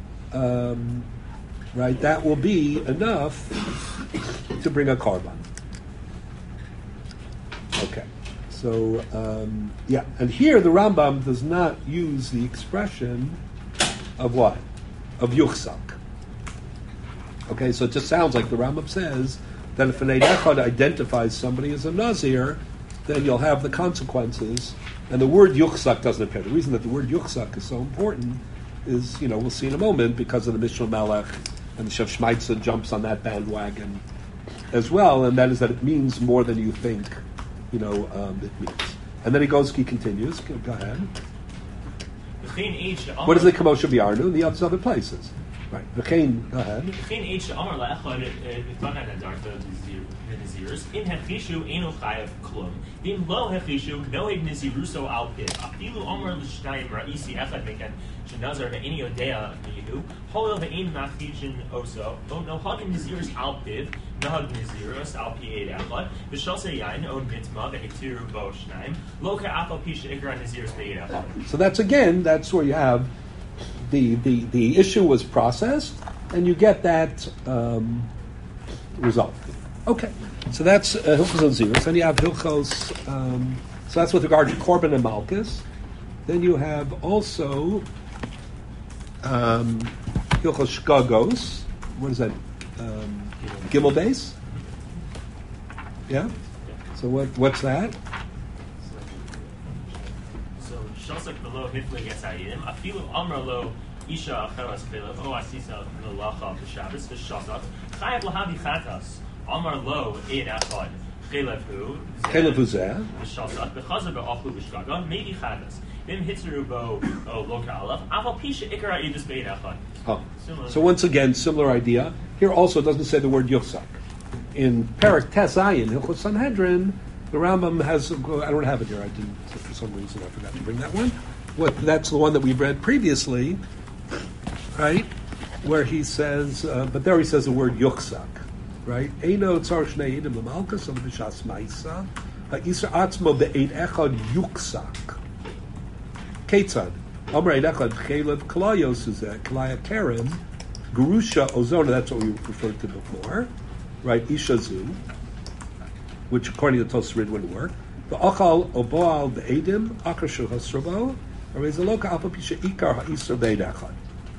[SPEAKER 1] right, that will be enough to bring a korban. Okay, So, and here the Rambam does not use the expression of what? Of yuchsak. Okay, so it just sounds like the Rambam says that if an Eid Echad identifies somebody as a Nazir, then you'll have the consequences. And the word yuchsak doesn't appear. The reason that the word yuchsak is so important is, we'll see in a moment, because of the Mishnah Melech, and the Shev Shmaitza jumps on that bandwagon as well, and that is that it means more than you think, it means. And then he continues. Go ahead. What is the Kamosha B'Arnu and the other places? Right. V'chein, go ahead.
[SPEAKER 3] In hechishu eno chayav klum. V'im lo hechishu noeg niziruso al pid. Afilu omer l'shtayim ra'isi echad meken shenazar ve'eni odea yehu. Holel ve'en machijin oso. No hagin nizirus al pid. Nahag nizirus al pi'ed echad. V'shose yain o mitma ve'hetiru bo shnayim. Lo ka'afal pisha igra nizirus ve'ed echad.
[SPEAKER 1] So that's where you have the issue was processed, and you get that result. Okay, so that's Hilchos Nazirus. Then you have Hilchos, so that's with regard to Korban and Malchus. Then you have also Hilchos Shkagos. What is that? Gimel base? Yeah? So what's that?
[SPEAKER 3] So, Shosek below Hiflig Esayim, Afilu Amr lo Isha Acheras Chelev, O Asisa Melacha B'Shabbos, V'Shosach, Chayav Lahavi Chatas, Amar lo Eid Echad Chelevu
[SPEAKER 1] Zeh
[SPEAKER 3] V'Shosach B'Chazer B'Achlu B'Shkaga Maybe Chadas Vim Hitzeru Bo Loka Alaf Aval Pisha Ikara Edus Beid Echad.
[SPEAKER 1] So once again, similar idea. Here also it doesn't say the word Yuchsak. In Perek Tesayin Hilchos Sanhedrin, the Rambam has. I don't have it here. I didn't for some reason. I forgot to bring that one. That's the one that we've read previously, right? Where he says, but there he says the word Yuchsak. Right? Eino tzar shnei edim l'malchus of b'shas ma'isa ha'isra atzmo be'eid echad yuksak. Ketzad Amar eid echad chelev kalayos uzeh kalaya keren gurusha ozona. That's what we referred to before, right? Ishazu, which according to Tosrid wouldn't work. The achal oboal be'edim akashu hasrabo arezaloka alpa pisha ikar ha'isra be'eid echad.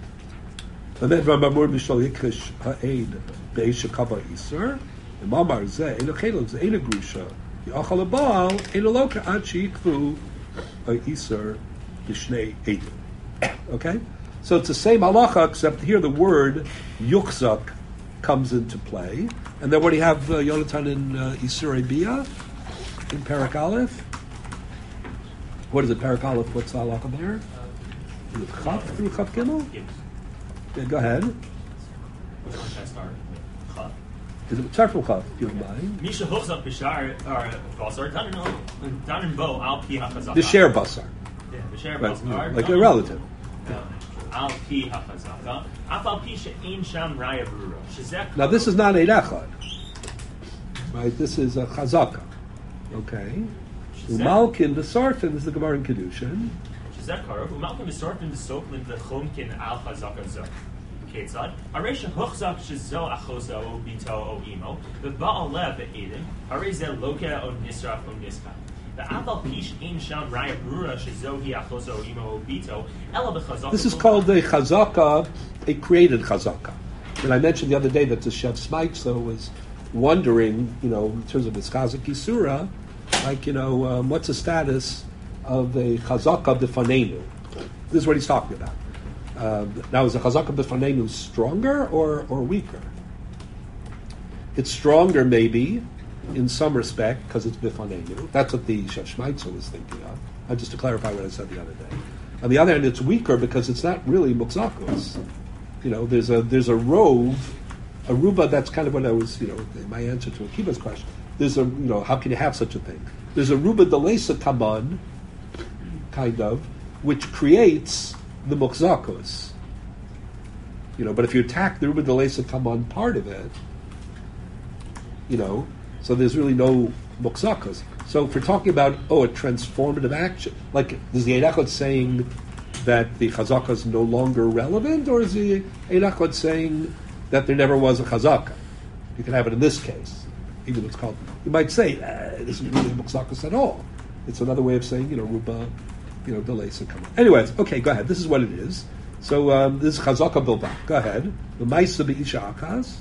[SPEAKER 1] And then Ramamur Mishal Yikish Ha'ed Be'esha Kaba Isser, and Mamar Zeh, Eno Chelov Zeh, Eno Grusha, Yachal Abal, Eno Loka Achi Yikvu Isser Bishnei Edim. Okay? So it's the same halacha, except here the word Yuchzak comes into play. And then what do you have, Yonatan in Isser Bia, in Perek Aleph? What is it, Perek Aleph? What's the halacha there? Chaf through Chaf Gimel? Yeah, go ahead.
[SPEAKER 3] Which one should I start? Chaf.
[SPEAKER 1] Is it start from Chaf, if you don't mind?
[SPEAKER 3] Misha Hochzak Bishar or Basar Danin Bo Al Pi HaChazaka.
[SPEAKER 1] The share basar.
[SPEAKER 3] Yeah, the share
[SPEAKER 1] Right,
[SPEAKER 3] Basar.
[SPEAKER 1] like a relative.
[SPEAKER 3] Al Pi HaChazaka. Afal Pi She'in Sham Raya Brura. Shezek.
[SPEAKER 1] Now this is not Eid Echad. Right, this is a Chazaka. Okay. Umalkin, the Sarfin, is the Gemara in Kedushin.
[SPEAKER 3] Shezekar, Umalkin Besorfin Besoklin Vechomkin Al Chazaka Zo. Ketzad, Aresha Hochzak Shezo Achosa O Bito O Imo, the Baal Lev Eden, Areze Loka O Nisra O Niska. The Aval Pish In Sham Raya Brura Shezo Hi Achosa O Imo O Bito, Ela Bechazaka.
[SPEAKER 1] This is called a Chazaka, a created Chazaka. And I mentioned the other day that the Shev Shmaitza was wondering, in terms of his Chazaki Surah, what's the status of a Chazaka B'Fanenu? This is what he's talking about. Now, is the Chazaka B'Fanenu stronger or weaker? It's stronger, maybe, in some respect, because it's B'Fanenu. That's what the Shev Shmaitza was thinking of. Just to clarify what I said the other day. On the other hand, it's weaker because it's not really Mukzakos. There's a rove, a ruba. That's kind of what I was, my answer to Akiva's question. There's a, how can you have such a thing? There's a ruba delesa kaman, kind of, which creates the mukzakos. But if you attack the ruba delesa kaman part of it, so there's really no mukzakos. So if we're talking about a transformative action, like is the Eid Echad saying that the chazaka is no longer relevant, or is the Eid Echad saying that there never was a chazaka? You can have it in this case, even though it's called. You might say this isn't really mukzakos at all, It's another way of saying, ruba, delays come. Anyways, okay, go ahead. This is what it is. So this is chazaka bilbah. Go ahead. The ma'isa be'isha akas.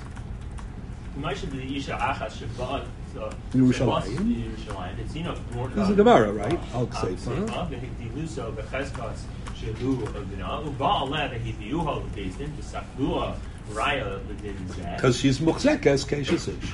[SPEAKER 1] Yerushalayim. This is a Gemara, right? Al Kseifa. Because she's muchzekes keishes.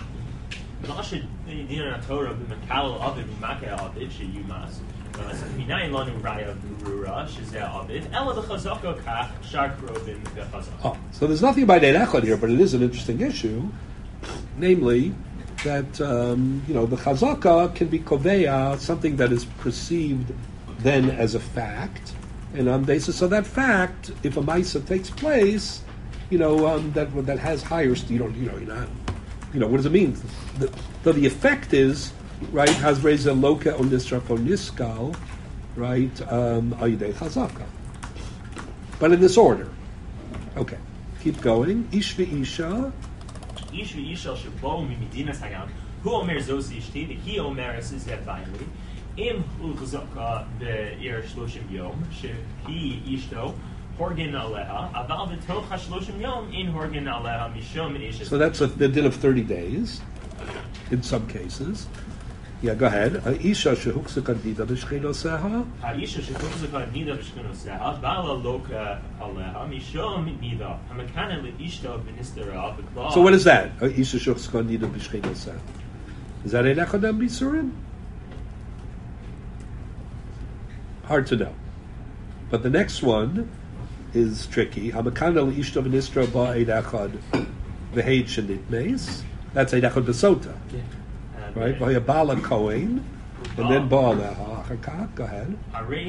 [SPEAKER 1] So there's nothing about Ein Echad here, but it is an interesting issue, namely that the chazaka can be koveya, something that is perceived then as a fact, and on basis of that fact, if a ma'isa takes place, that has higher, you're not. What does it mean? The effect is, right, has raised a loka on nisra for niskal, right, ayidei chazaka. But in this order. Okay, keep going. Ish v'isha.
[SPEAKER 3] Ish v'isha shebo mimidinas hayam. Hu omer zos ishti, v'hi omer zizet vayli. Im hu chazaka be'ir shloshim yom, shehi ishto, horgin aleha, aval v'toch ha-shloshim yom, in horgin aleha, mishom isha.
[SPEAKER 1] So that's the din of 30 days, in some cases. Yeah, go ahead. Isha shehuksaka nida b'shchinoseha.
[SPEAKER 3] Isha shehuksaka nida b'shchinoseha, ba'ala loka aleha, mishom nida. Hamakana le'ishto b'nistera b'kla.
[SPEAKER 1] So what is that? Isha shehuksaka nida b'shchinoseha. Is that ein echadam b'surim? Hard to know. But the next one is tricky. Hamakana le'ishto b'nistera ba'ein echad v'heid shenitmeis. That's ein echad b'sota. Right, Vayabala Kohen, and then Baala Hakak. Go ahead.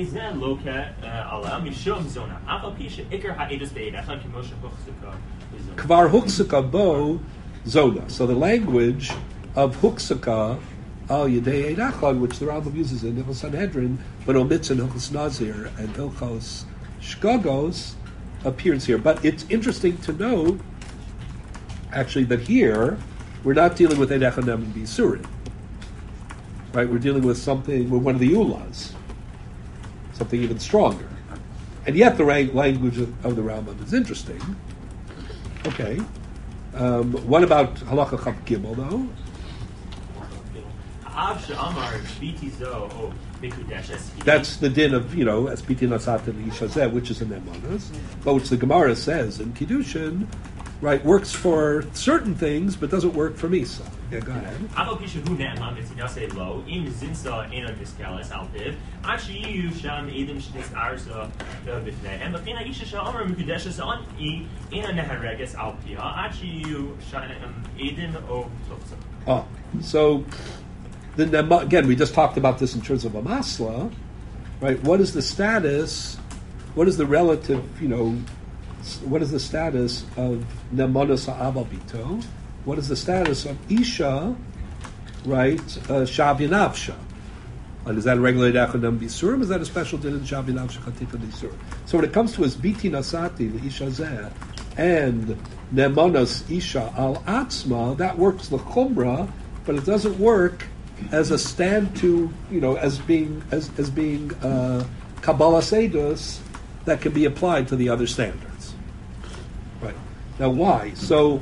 [SPEAKER 1] Kvar Huksaka Bo Zona. So the language of Huksaka Al Yedei Ein Echad, which the Rambam uses in Hilchos Sanhedrin, but omits in Hilchos Nazir and Hilchos Shkagos, appears here. But it's interesting to note, actually, that here we're not dealing with Ein Echad and Bisurim. Right, we're dealing with something, with one of the ulas, something even stronger. And yet the language of the Rambam is interesting. Okay. What about Halacha Chav Gimel, though? That's the din of, Espiti Nasat and Ishazeh, which is in Nemanas, but which the Gemara says in Kiddushin, right, works for certain things, but doesn't work for Misa. Yeah, go ahead. So then again, we just talked about this in terms of a masla, right? What is the status? What is the relative, what is the status of Nemanos Ha'aval Bito? What is the status of Isha, right, Shav Yanavsha? Is that a regular Echadam Bisurim? Is that a special din in Shav Yanavsha Chatika Bisurim? So when it comes to his Biti Nasati, the Isha Zeh, and Nemanos Isha Al Atzma, that works the Chumrah, but it doesn't work as a stand to, as being Kabbalah Sedus that can be applied to the other standards. Right. Now, why? So,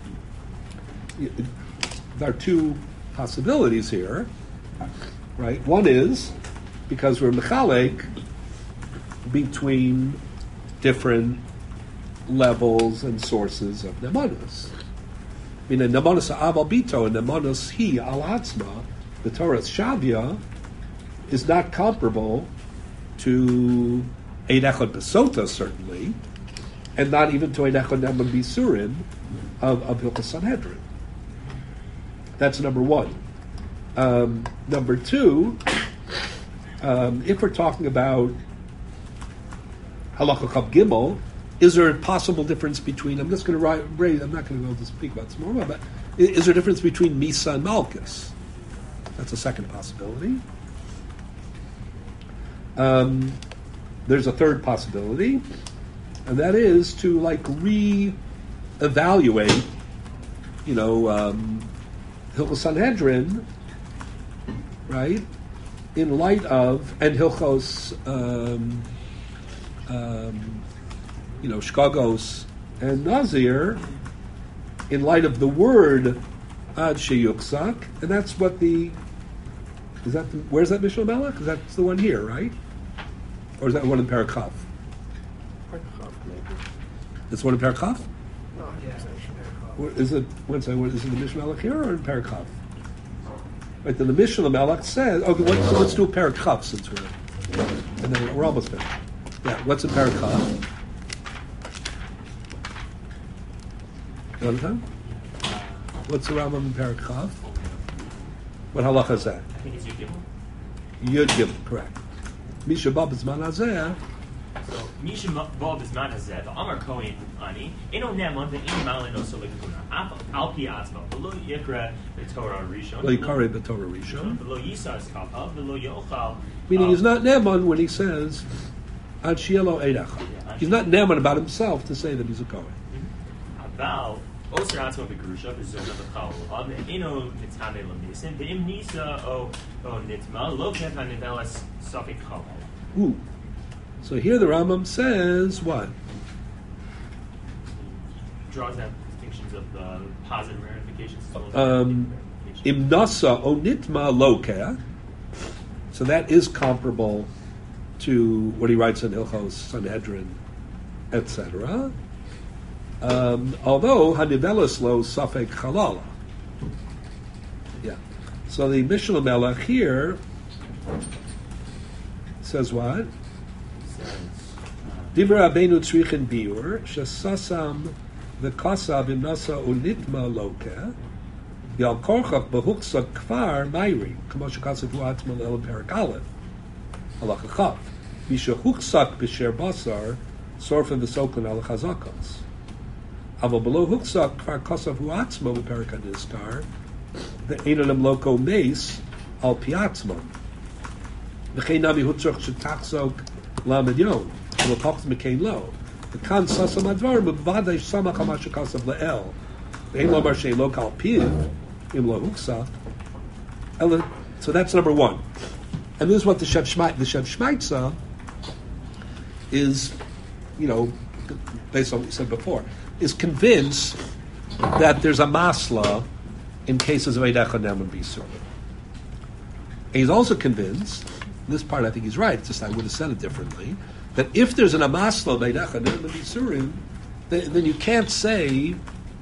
[SPEAKER 1] there are two possibilities here, right? One is because we're mechalek between different levels and sources of nemanos. I mean, nemanos ha'aval bito and nemanos hi al atzma, the Torah's shavya, is not comparable to Ein Echad B'sota, certainly, and not even to Ein Echad Neman Bisurim of Hilchos Sanhedrin. That's number one. Number two, if we're talking about Halacha Chav Gimel, is there a possible difference between, I'm just going to raise, I'm not going to go to speak about this more, but is there a difference between Misa and Malchus? That's a second possibility. There's a third possibility, and that is to re-evaluate, Hilchos Sanhedrin, right, in light of, and Hilchos, Shkagos and Nazir, in light of the word Ad Sheyuksak, and that's what where's that Mishnah Melech? Because that's the one here, right? Or is that one in Parakhaf? It's one in Parakhaf? Is it? Is it the Mishnah Melech here or in Parakhaf? Right, then the Mishnah Melech says, okay, let's do a Parakhaf since and then we're almost finished. Yeah, what's in Parakhaf? Jonathan? What's the Rambam in Parakhaf? What halacha is that?
[SPEAKER 3] I think it's Yud Gimel.
[SPEAKER 1] Yud Gimel, correct. Misha Bab Zman Hazeh.
[SPEAKER 3] So Misha Bab Zman Hazeh, the Amar Kohen Ani, Eno Neman, the Eno Malin no Solikuna, Al Pi Atzma, Below Yikra, the Torah Rishon.
[SPEAKER 1] Lo Yikare B'Torah Rishon.
[SPEAKER 3] Below Yisas Kapal, below Yochal.
[SPEAKER 1] Meaning he's not Neman when he says Ad Shielo Eidacha. He's not Neman about himself to say that he's a Kohen.
[SPEAKER 3] Aval. Oser Atzma Begrusha, Bezona Bechal, Eno Nitzame Lamisim, Vim Nisa O Nitma, Loket HaNivelas Safik Chal.
[SPEAKER 1] Ooh. So here the Rambam says what?
[SPEAKER 3] Draws out distinctions of the positive ramifications.
[SPEAKER 1] Im Nasa O Nitma Lokeh. So that is comparable to what he writes in Hilchos Sanhedrin, etc. Although Hanivelis lo Safek Chalala. Yeah. So the Mishnah Melech here says what? Divrei Rabbeinu Tzrichin Biur Shesasam v'Kasav im Nasa Unitma Lokeh Yal Korchach Behuksa Kfar Mayri Kamo Shekasav Huatzma Le'el Perak Aleph Halacha Chav Misha Huksak B'Sher Basar Sorfen V'Sokun Al Chazakos Aval below Huksak Kfar Kasav Huatzma Perak Adistar the Einalim Loko Meis Al Piatzma V'Chein Nami Hutzach Shetachzok Lamed Yom L'Pachz Mekain Lo the Kan Sasam Advar B'Vadai Samach Hamash Kasav Le'el V'Ein Lomar Shei Lokal Piv Im Lo Huksak. So that's number one, and this is what the Shem Shmaitza is, based on what we said before, is convinced that there's a masla in cases of Eidecha Nem and Bisur. And he's also convinced, this part I think he's right, just I would have said it differently, that if there's an amasla of Eidecha Nem and Bisurim, then you can't say,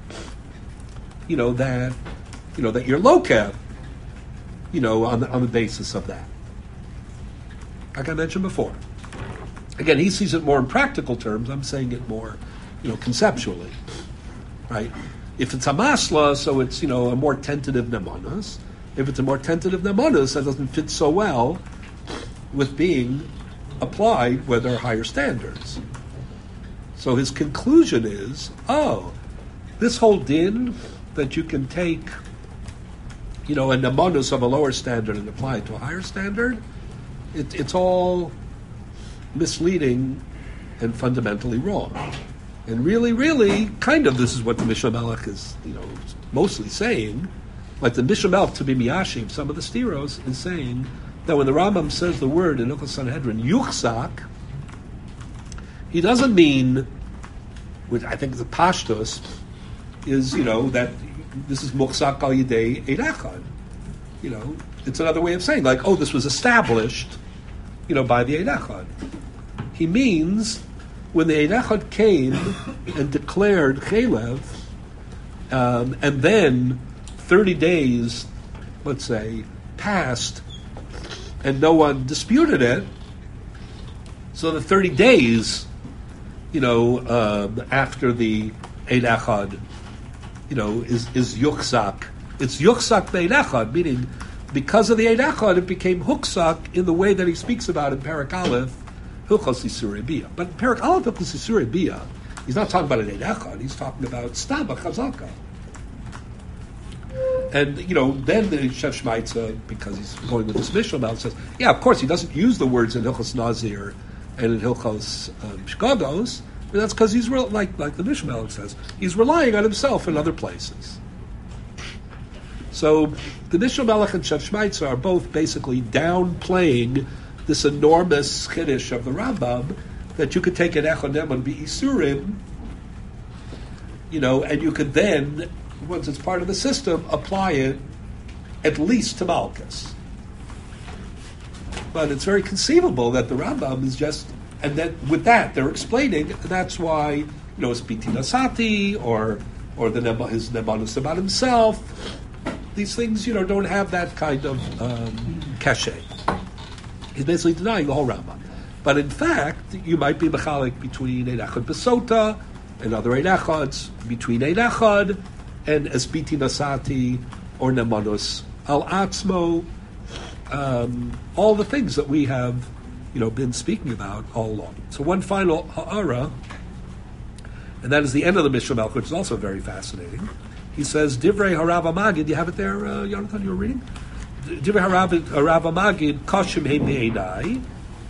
[SPEAKER 1] that you're lokeh, on the basis of that. Like I mentioned before. Again, he sees it more in practical terms. I'm saying it more, conceptually, right? If it's a masla, so it's, a more tentative nemanas. If it's a more tentative nemanas, that doesn't fit so well with being applied where there are higher standards. So his conclusion is, this whole din that you can take, a nemanas of a lower standard and apply it to a higher standard, it's all misleading and fundamentally wrong. And really, really, kind of this is what the Mishnah Melech is, mostly saying. Like the Mishnah Melech, to be miyashiv, some of the stiros, is saying that when the Rambam says the word in Hilchos Sanhedrin, yuchsak, he doesn't mean, which I think the pashtus is, that this is muchsak al yidei eid echad. It's another way of saying, like, this was established, by the eid echad. He means when the eid echad came and declared chelev, and then 30 days, let's say, passed, and no one disputed it. So the 30 days, after the eid echad, is yuchsak. It's yuchsak the eid echad, meaning because of the eid echad, it became huksak in the way that he speaks about in Perak Aleph, Hilchos Isurei Bia. But in Perak Aleph, Hilchos Isurei Bia, he's not talking about an eid echad, he's talking about staba chazaka. And, then the Shem Shmaitza, because he's going with this Mishnah now, says, of course, he doesn't use the words in Hilchos Nazir and in Hilchos Shkagos, but that's because he's, like the Mishnah says, he's relying on himself in other places. So the Mishnah Melech and Shav Shmaitzer are both basically downplaying this enormous chiddush of the Rambam that you could take an Echonem and be Isurim, and you could then, once it's part of the system, apply it at least to Malchus. But it's very conceivable that the Rambam is just, and then with that they're explaining that's why it's Biti Nasati or his Nemanus about himself. These things don't have that kind of cachet. He's basically denying the whole Rambam. But in fact, you might be mechalik between Ein Echad Besota and other Ein Echads, between Ein Echad and Esbiti Nasati or Nemanus Al Atzmo, all the things that we have, been speaking about all along. So one final ha'ara, and that is the end of the Mishnah Melech, which is also very fascinating. He says, Divrei Harav Amagid, you have it there, Jonathan, you were reading? Divrei Harav Amagid, Kashim Heim Me'enai.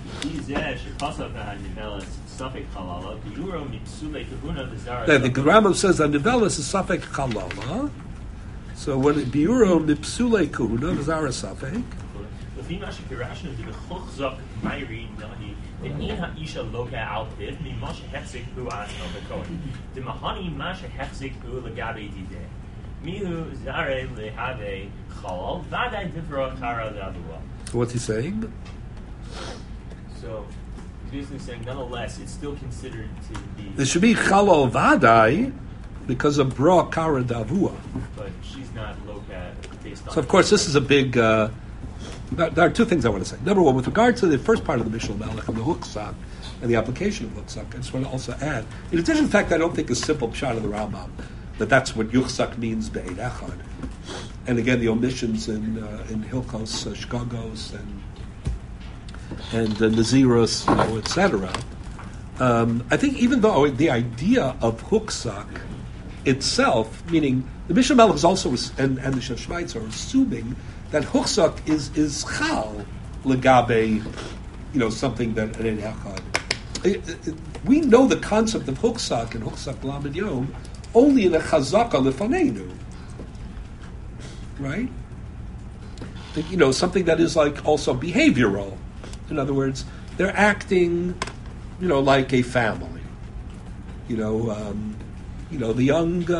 [SPEAKER 1] The Rambam says that Nivelis is Safek Chalala. So when Biuro Mipsule Kahuna, the Zara Safek. So what's he saying?
[SPEAKER 3] So he's basically saying, nonetheless, it's still considered to be.
[SPEAKER 1] There should be Chalal Vadai because of Bra Kara Davua.
[SPEAKER 3] But she's not loka based on.
[SPEAKER 1] So of course, this is a big. There are two things I want to say. Number one, with regard to the first part of the Mishnah Melech and the Huksak and the application of Huksak, I just want to also add, in addition to the fact I don't think a simple pshat of the Rambam that's what Yuchsak means Be'ein Echad, and again the omissions in Hilchos Shkagos and Naziros, etc. I think even though the idea of Huksak itself, meaning the Mishnah Melech is also and the Shav Shmaitzer are assuming that Huksak is Chal Legabe, something that an Echad. We know the concept of Huksak and Huksak Lamed Yom only in a Chazaka Lefanenu, right? Something that is like also behavioral. In other words, they're acting, like a family. The young,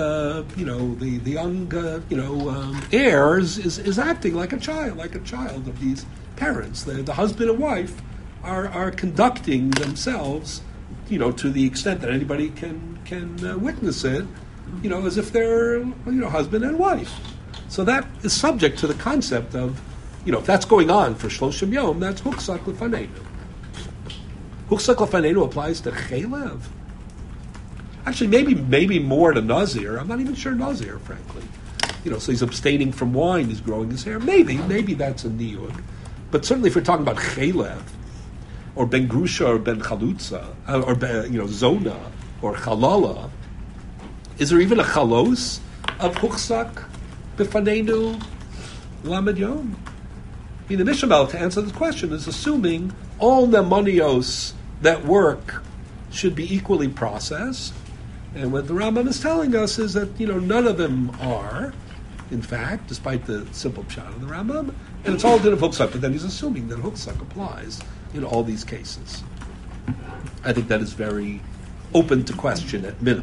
[SPEAKER 1] heirs is acting like a child of these parents. The husband and wife are conducting themselves, to the extent that anybody can witness it, as if they're, husband and wife. So that is subject to the concept of, if that's going on for Shloshim Yom, that's Huksak Lefanenu. Huksak Lefanenu applies to Chelev. Actually, maybe more to Nazir. I'm not even sure Nazir, frankly. So he's abstaining from wine, he's growing his hair. Maybe that's a niyug. But certainly if we're talking about Chelev, or Ben Grusha, or Ben Chalutza, or Zona, or Chalala, is there even a chalos of Huksak B'fanenu Lamed Yom? The Mishnah Melech, to answer this question, is assuming all nemonios that work should be equally processed. And what the Rambam is telling us is that, none of them are, in fact, despite the simple pshat of the Rambam, and it's all din of Huksak, but then he's assuming that Huksak applies in all these cases. I think that is very open to question at minimum.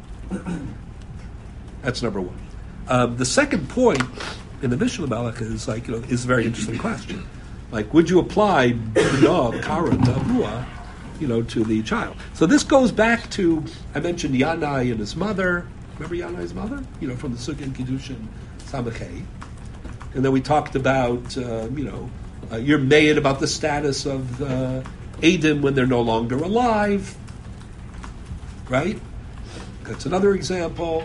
[SPEAKER 1] That's number one. The second point in the Mishnah Melech is is a very interesting question. Would you apply B'na Kara Davua, to the child? So this goes back to, I mentioned Yanai and his mother. Remember Yanai's mother? From the Sugya and Kiddushin Samachay. And then we talked about, you're made about the status of Adim when they're no longer alive. Right? That's another example.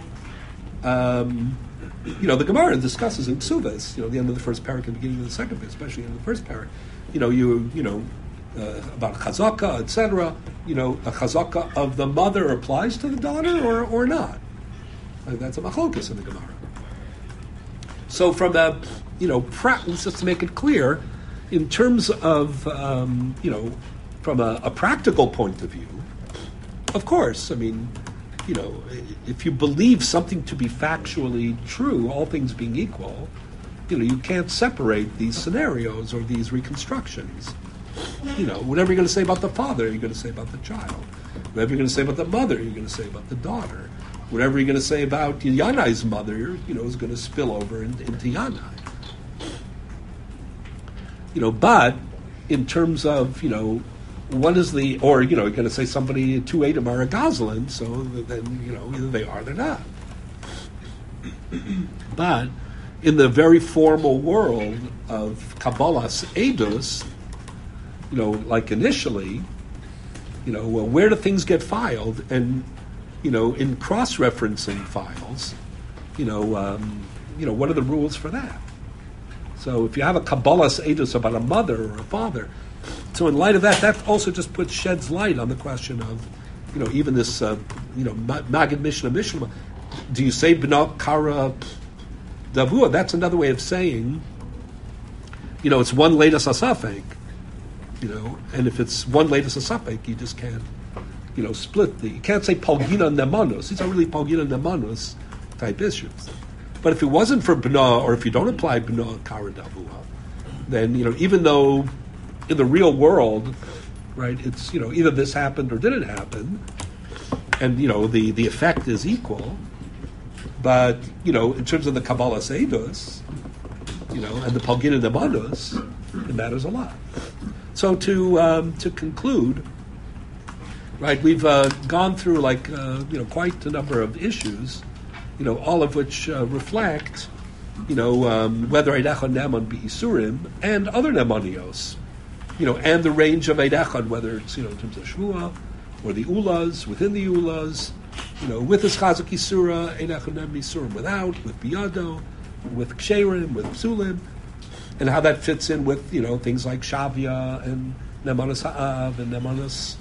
[SPEAKER 1] The Gemara discusses in Ksuvas, the end of the first parak and beginning of the second parak, especially in the first parak, about chazaka, etc. A chazaka of the mother applies to the daughter or not. That's a machlokas in the Gemara. So from a, just to make it clear, in terms of, from a practical point of view, of course, if you believe something to be factually true, all things being equal, you can't separate these scenarios or these reconstructions. Whatever you're going to say about the father, you're going to say about the child. Whatever you're going to say about the mother, you're going to say about the daughter. Whatever you're going to say about Yanai's mother, is going to spill over into Yanai. But in terms of, what is or, you're going to say somebody, two Adam are a Goslin, so then, either they are or they're not. But in the very formal world of Kabbalah's Eidos, like initially, well, where do things get filed? And, in cross-referencing files, what are the rules for that? So if you have a Kabbalah's Eidos about a mother or a father, so in light of that also just sheds light on the question of, even this, Magid Mishnah, do you say B'na Kara Davua? That's another way of saying, it's one latest asafek, and if it's one latest asafek, you just can't, split you can't say Palgina Nemanus. These are really Palgina Nemanus type issues. But if it wasn't for B'na, or if you don't apply B'na Kara Davua, then, even though in the real world, right, it's, either this happened or didn't happen, and, the effect is equal, but, in terms of the Kabbalah's Eidos, and the Palgina Nemanus, it matters a lot. So to conclude, right, we've gone through quite a number of issues, all of which reflect, whether Eidechon Neman be Isurim and other Nemanios, and the range of Eidechon, whether it's, in terms of Shmuah or the Ulas, within the Ulas, with his Chazak Isura, Eidechon Neman Isurim without, with Biyado, with Ksherim, with Psulim, and how that fits in with, things like Shavia and Nemanas Ha'av and Nemanas,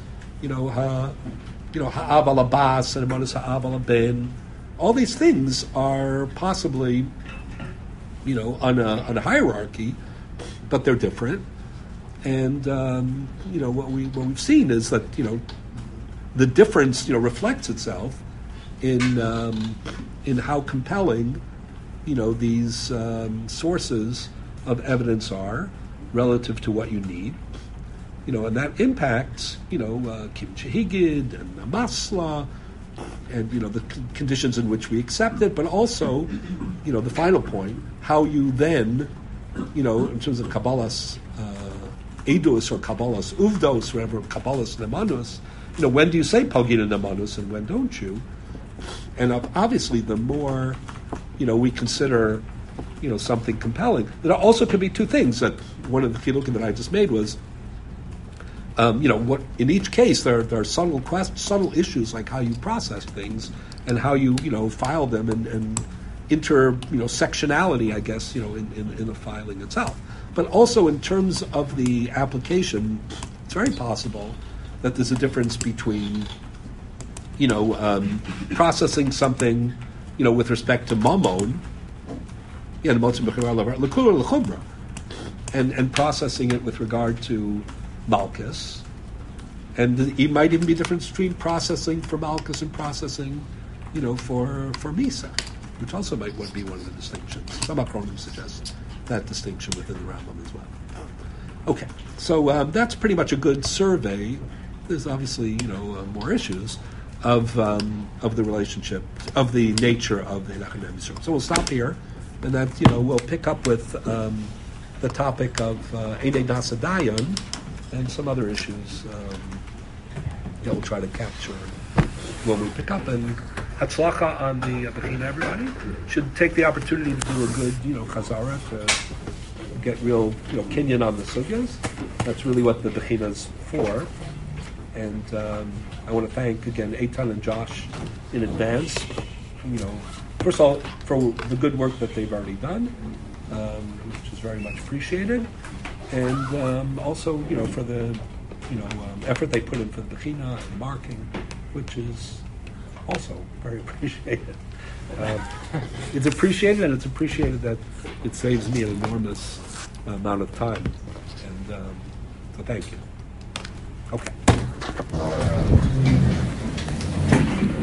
[SPEAKER 1] Ha'av al-Abbas and Nemanas Ha'av al-Ben. All these things are possibly, on a hierarchy, but they're different. And, what we've seen is that, the difference, reflects itself in how compelling, these sources of evidence are relative to what you need, and that impacts, Kimchi Higid and the Masla, and the conditions in which we accept it, but also, the final point, how you then, in terms of Kabbalah's Eidos or Kabbalah's Uvdos, whatever, Kabbalah's Nemanus, when do you say Palgina Nemanus and when don't you? And obviously, the more, we consider, something compelling, there also could be two things. That one of the chilukim that I just made was, what in each case there are subtle issues like how you process things and how you file them and sectionality, I guess, in the filing itself. But also in terms of the application, it's very possible that there's a difference between, processing something, with respect to Mammon, and processing it with regard to Malchus. And it might even be a difference between processing for Malchus and processing, for Misa, which also might be one of the distinctions. Some Achronim suggest that distinction within the Rambam as well. Okay, so that's pretty much a good survey. There's obviously, more issues of the relationship, of the nature of the Eidechon Neman Yisrael. So we'll stop here, and that, we'll pick up with the topic of Eidei Nasa Dayan and some other issues that we'll try to capture when we pick up. And Hatzlacha on the Bechina, everybody. Should take the opportunity to do a good, Chazara to get real, kinyan on the sugyas. That's really what the Bechina's for. And I want to thank, again, Eitan and Josh in advance, first of all, for the good work that they've already done, which is very much appreciated. And also, for the, effort they put in for the Bechina and marking, which is also very appreciated. It's appreciated, and it's appreciated that it saves me an enormous amount of time. And so thank you. Okay.